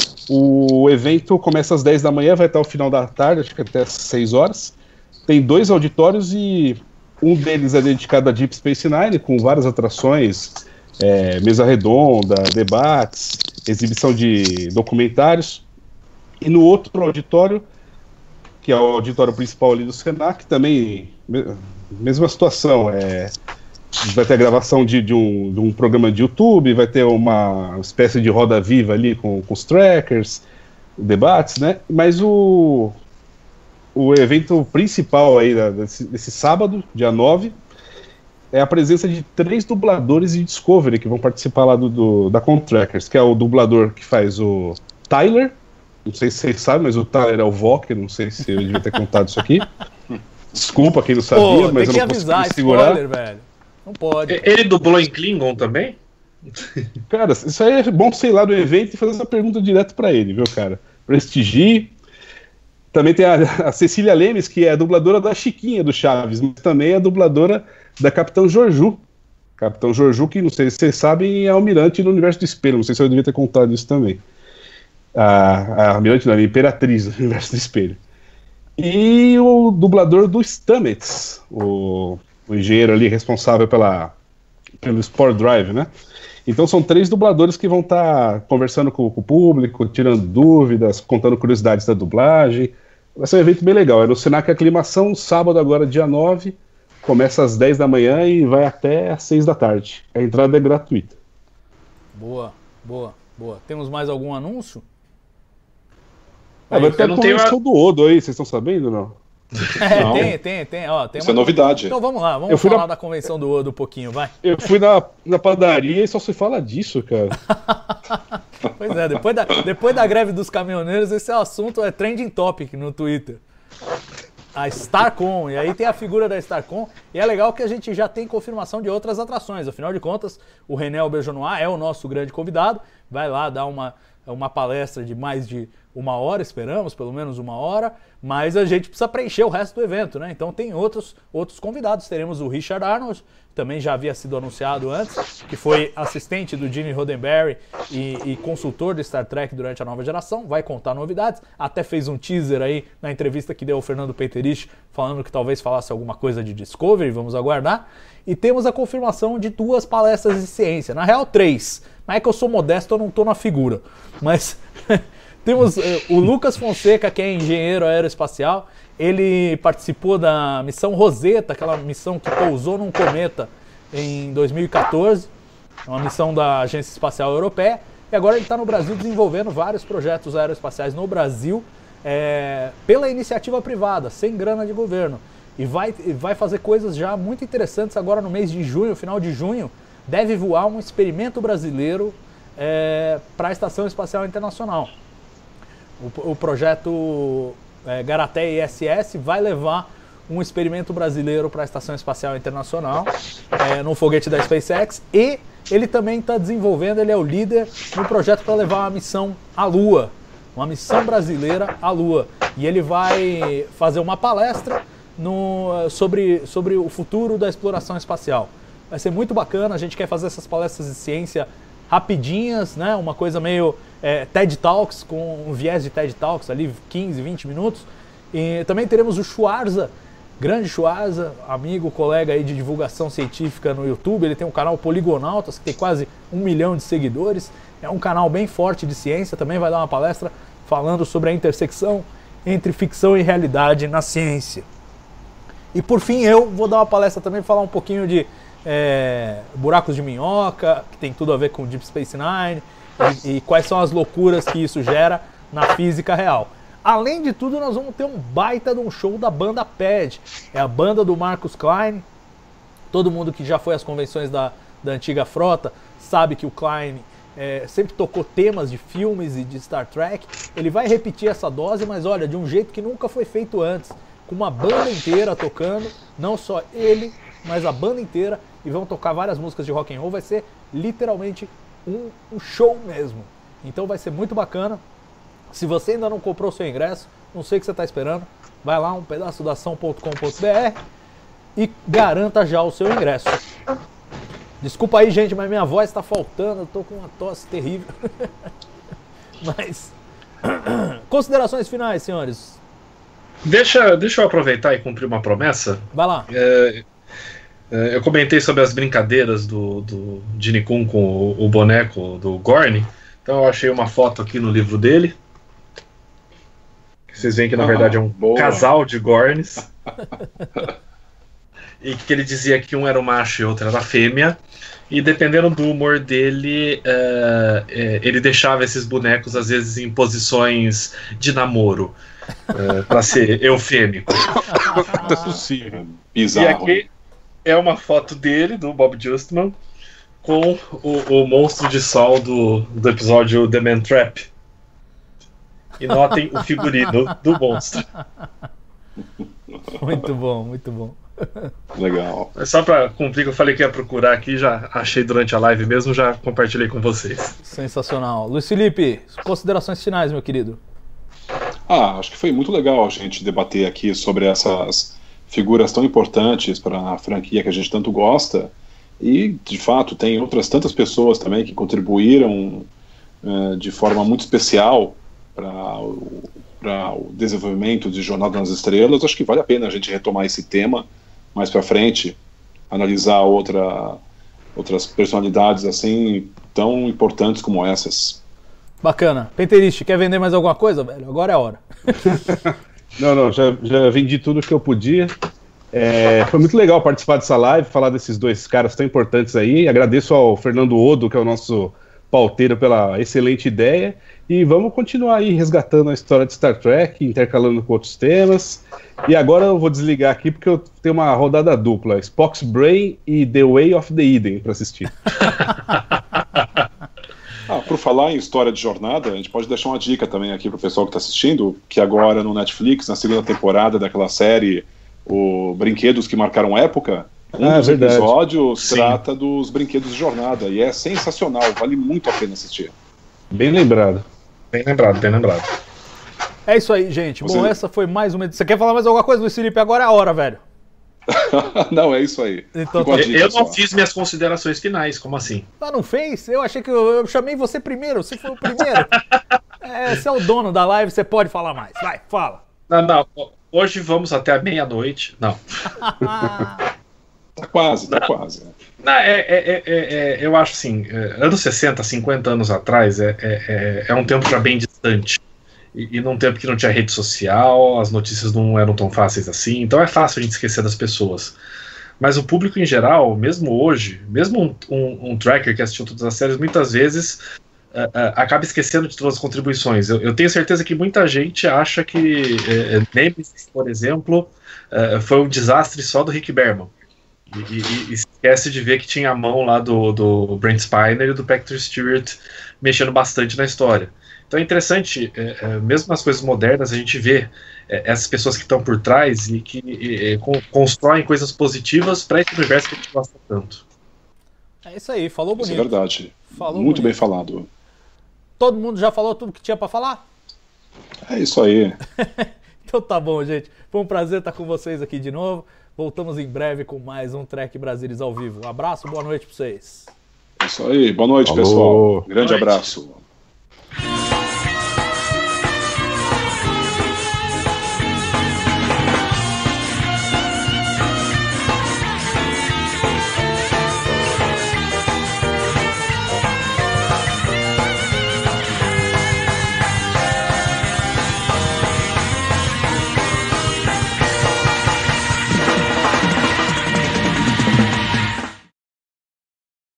o evento começa às 10 da manhã, vai até o final da tarde, acho que até às 6 horas. Tem 2 auditórios e um deles é dedicado a Deep Space Nine, com várias atrações, mesa redonda, debates, exibição de documentários. E no outro auditório, que é o auditório principal ali do Senac, também mesma situação, vai ter a gravação de um programa de YouTube, vai ter uma espécie de roda viva ali com os trackers, debates, né? Mas o evento principal aí desse sábado, dia 9, é a presença de 3 dubladores de Discovery que vão participar lá da Contrackers, que é o dublador que faz o Tyler, não sei se vocês sabem, mas o Tyler é o Voker, não sei se eu devia ter contado isso aqui. Desculpa quem não sabia, mas eu não consegui segurar. Spoiler, velho. Não pode. Ele dublou em Klingon também? Cara, isso aí é bom, sei lá, do evento e fazer essa pergunta direto pra ele, viu, cara? Prestigie. Também tem a Cecília Lemes, que é a dubladora da Chiquinha do Chaves, mas também é a dubladora da Capitão Georgiou. Capitão Georgiou, que não sei se vocês sabem, é almirante no Universo do Espelho. Não sei se eu devia ter contado isso também. A almirante não, a Imperatriz do Universo do Espelho. E o dublador do Stamets, o engenheiro ali responsável pelo Spore Drive, né? Então são 3 dubladores que vão estar conversando com o público, tirando dúvidas, contando curiosidades da dublagem. Vai ser um evento bem legal. É no Senac Aclimação, sábado agora, dia 9. Começa às 10 da manhã e vai até às 6 da tarde. A entrada é gratuita. Boa, boa. Boa. Temos mais algum anúncio? Vai ter não a tenho convenção do Odo aí, vocês estão sabendo ou não? Não. Tem. Ó, tem Isso é novidade. Então vamos lá, vamos falar da convenção do Odo um pouquinho, vai. Eu fui na padaria e só se fala disso, cara. Pois é, depois da greve dos caminhoneiros, esse assunto é trending topic no Twitter. A StarCon, e aí tem a figura da StarCon, e é legal que a gente já tem confirmação de outras atrações, afinal de contas, o René Auberjonois é o nosso grande convidado, vai lá dar uma palestra de mais de 1 hora, esperamos, pelo menos 1 hora, mas a gente precisa preencher o resto do evento, né? Então tem outros convidados, teremos o Richard Arnold, também já havia sido anunciado antes, que foi assistente do Gene Roddenberry e consultor de Star Trek durante a nova geração, vai contar novidades, até fez um teaser aí na entrevista que deu ao Fernando Peiterich, falando que talvez falasse alguma coisa de Discovery, vamos aguardar. E temos a confirmação de 2 palestras de ciência, na real 3, não é que eu sou modesto, eu não tô na figura, mas temos o Lucas Fonseca, que é engenheiro aeroespacial. Ele participou da missão Rosetta, aquela missão que pousou num cometa em 2014, uma missão da Agência Espacial Europeia, e agora ele está no Brasil desenvolvendo vários projetos aeroespaciais no Brasil, pela iniciativa privada, sem grana de governo, e vai fazer coisas já muito interessantes agora no mês de junho, final de junho, deve voar um experimento brasileiro para a Estação Espacial Internacional. O projeto Garaté ISS vai levar um experimento brasileiro para a Estação Espacial Internacional, no foguete da SpaceX, e ele também está desenvolvendo, ele é o líder no projeto para levar uma missão à Lua, uma missão brasileira à Lua, e ele vai fazer uma palestra sobre o futuro da exploração espacial. Vai ser muito bacana, a gente quer fazer essas palestras de ciência rapidinhas, né? Uma coisa meio TED Talks, com um viés de TED Talks ali, 15, 20 minutos. E também teremos o Schwarza, grande Schwarza, amigo, colega aí de divulgação científica no YouTube. Ele tem um canal Poligonautas, que tem quase 1 milhão de seguidores. É um canal bem forte de ciência, também vai dar uma palestra falando sobre a intersecção entre ficção e realidade na ciência. E por fim eu vou dar uma palestra também, falar um pouquinho de buracos de minhoca, que tem tudo a ver com Deep Space Nine, e quais são as loucuras que isso gera na física real. Além de tudo, nós vamos ter um baita de um show da banda PAD, é a banda do Marcus Klein. Todo mundo que já foi às convenções da antiga frota sabe que o Klein sempre tocou temas de filmes e de Star Trek. Ele vai repetir essa dose, mas olha, de um jeito que nunca foi feito antes, com uma banda inteira tocando, não só ele, mas a banda inteira, e vão tocar várias músicas de rock and roll. Vai ser literalmente um show mesmo. Então vai ser muito bacana. Se você ainda não comprou o seu ingresso, não sei o que você está esperando, vai lá, um pedaço da ação.com.br e garanta já o seu ingresso. Desculpa aí, gente, mas minha voz está faltando, eu tô com uma tosse terrível. Mas considerações finais, senhores. Deixa eu aproveitar e cumprir uma promessa. Vai lá. Eu comentei sobre as brincadeiras do Gene Kun com o boneco do Gorn. Então eu achei uma foto aqui no livro dele. Vocês veem que na verdade é um casal de Gorns. E que ele dizia que um era o macho e outro era a fêmea. E dependendo do humor dele, ele deixava esses bonecos às vezes em posições de namoro, para ser eufêmico. É possível. Bizarro. E aqui é uma foto dele, do Bob Justman, com o monstro de sol do episódio The Man Trap. E notem o figurino do monstro. Muito bom, muito bom. Legal. Só para cumprir que eu falei que ia procurar aqui, já achei durante a live mesmo, já compartilhei com vocês. Sensacional. Luiz Felipe, considerações finais, meu querido. Acho que foi muito legal a gente debater aqui sobre essas figuras tão importantes para a franquia que a gente tanto gosta. E, de fato, tem outras tantas pessoas também que contribuíram de forma muito especial para o desenvolvimento de Jornada nas Estrelas. Acho que vale a pena a gente retomar esse tema mais para frente, analisar outras personalidades assim tão importantes como essas. Bacana. Penteriste, quer vender mais alguma coisa, velho? Agora é a hora. Não, já vendi tudo que eu podia. Foi muito legal participar dessa live, falar desses dois caras tão importantes aí. Agradeço ao Fernando Odo, que é o nosso pauteiro, pela excelente ideia. E vamos continuar aí resgatando a história de Star Trek, intercalando com outros temas. E agora eu vou desligar aqui porque eu tenho uma rodada dupla, Spock's Brain e The Way of the Eden para assistir. Por falar em história de jornada, a gente pode deixar uma dica também aqui pro pessoal que está assistindo, que agora no Netflix, na segunda temporada daquela série, o Brinquedos que Marcaram Época, dos verdade. episódios trata dos brinquedos de jornada, e é sensacional, vale muito a pena assistir. Bem lembrado. Bem lembrado, bem lembrado. É isso aí, gente. Bom, essa foi mais uma edição. Você quer falar mais alguma coisa, Luiz Felipe? Agora é a hora, velho. Não, é isso aí. Então, eu não fiz minhas considerações finais, como assim? Ah, não fez? Eu achei que eu chamei você primeiro, você foi o primeiro. Você é o dono da live, você pode falar mais. Vai, fala. Não, hoje vamos até a meia-noite. Não. Tá quase. Não, eu acho assim, anos 60, 50 anos atrás é um tempo já bem distante. E num tempo que não tinha rede social, as notícias não eram tão fáceis assim, então é fácil a gente esquecer das pessoas. Mas o público em geral, mesmo hoje, mesmo um tracker que assistiu todas as séries, muitas vezes acaba esquecendo de todas as contribuições. Eu tenho certeza que muita gente acha que Nemesis, por exemplo, foi um desastre só do Rick Berman. E esquece de ver que tinha a mão lá do Brent Spiner e do Patrick Stewart mexendo bastante na história. Então é interessante, mesmo nas coisas modernas, a gente vê essas pessoas que estão por trás e que constroem coisas positivas para esse universo que a gente gosta tanto. É isso aí, falou bonito. Isso é verdade. Falou muito bonito. bem falado. Todo mundo já falou tudo que tinha para falar? É isso aí. Então tá bom, gente. Foi um prazer estar com vocês aqui de novo. Voltamos em breve com mais um Trek Brasilis ao vivo. Um abraço, boa noite para vocês. É isso aí. Boa noite, Falou. pessoal. Grande abraço.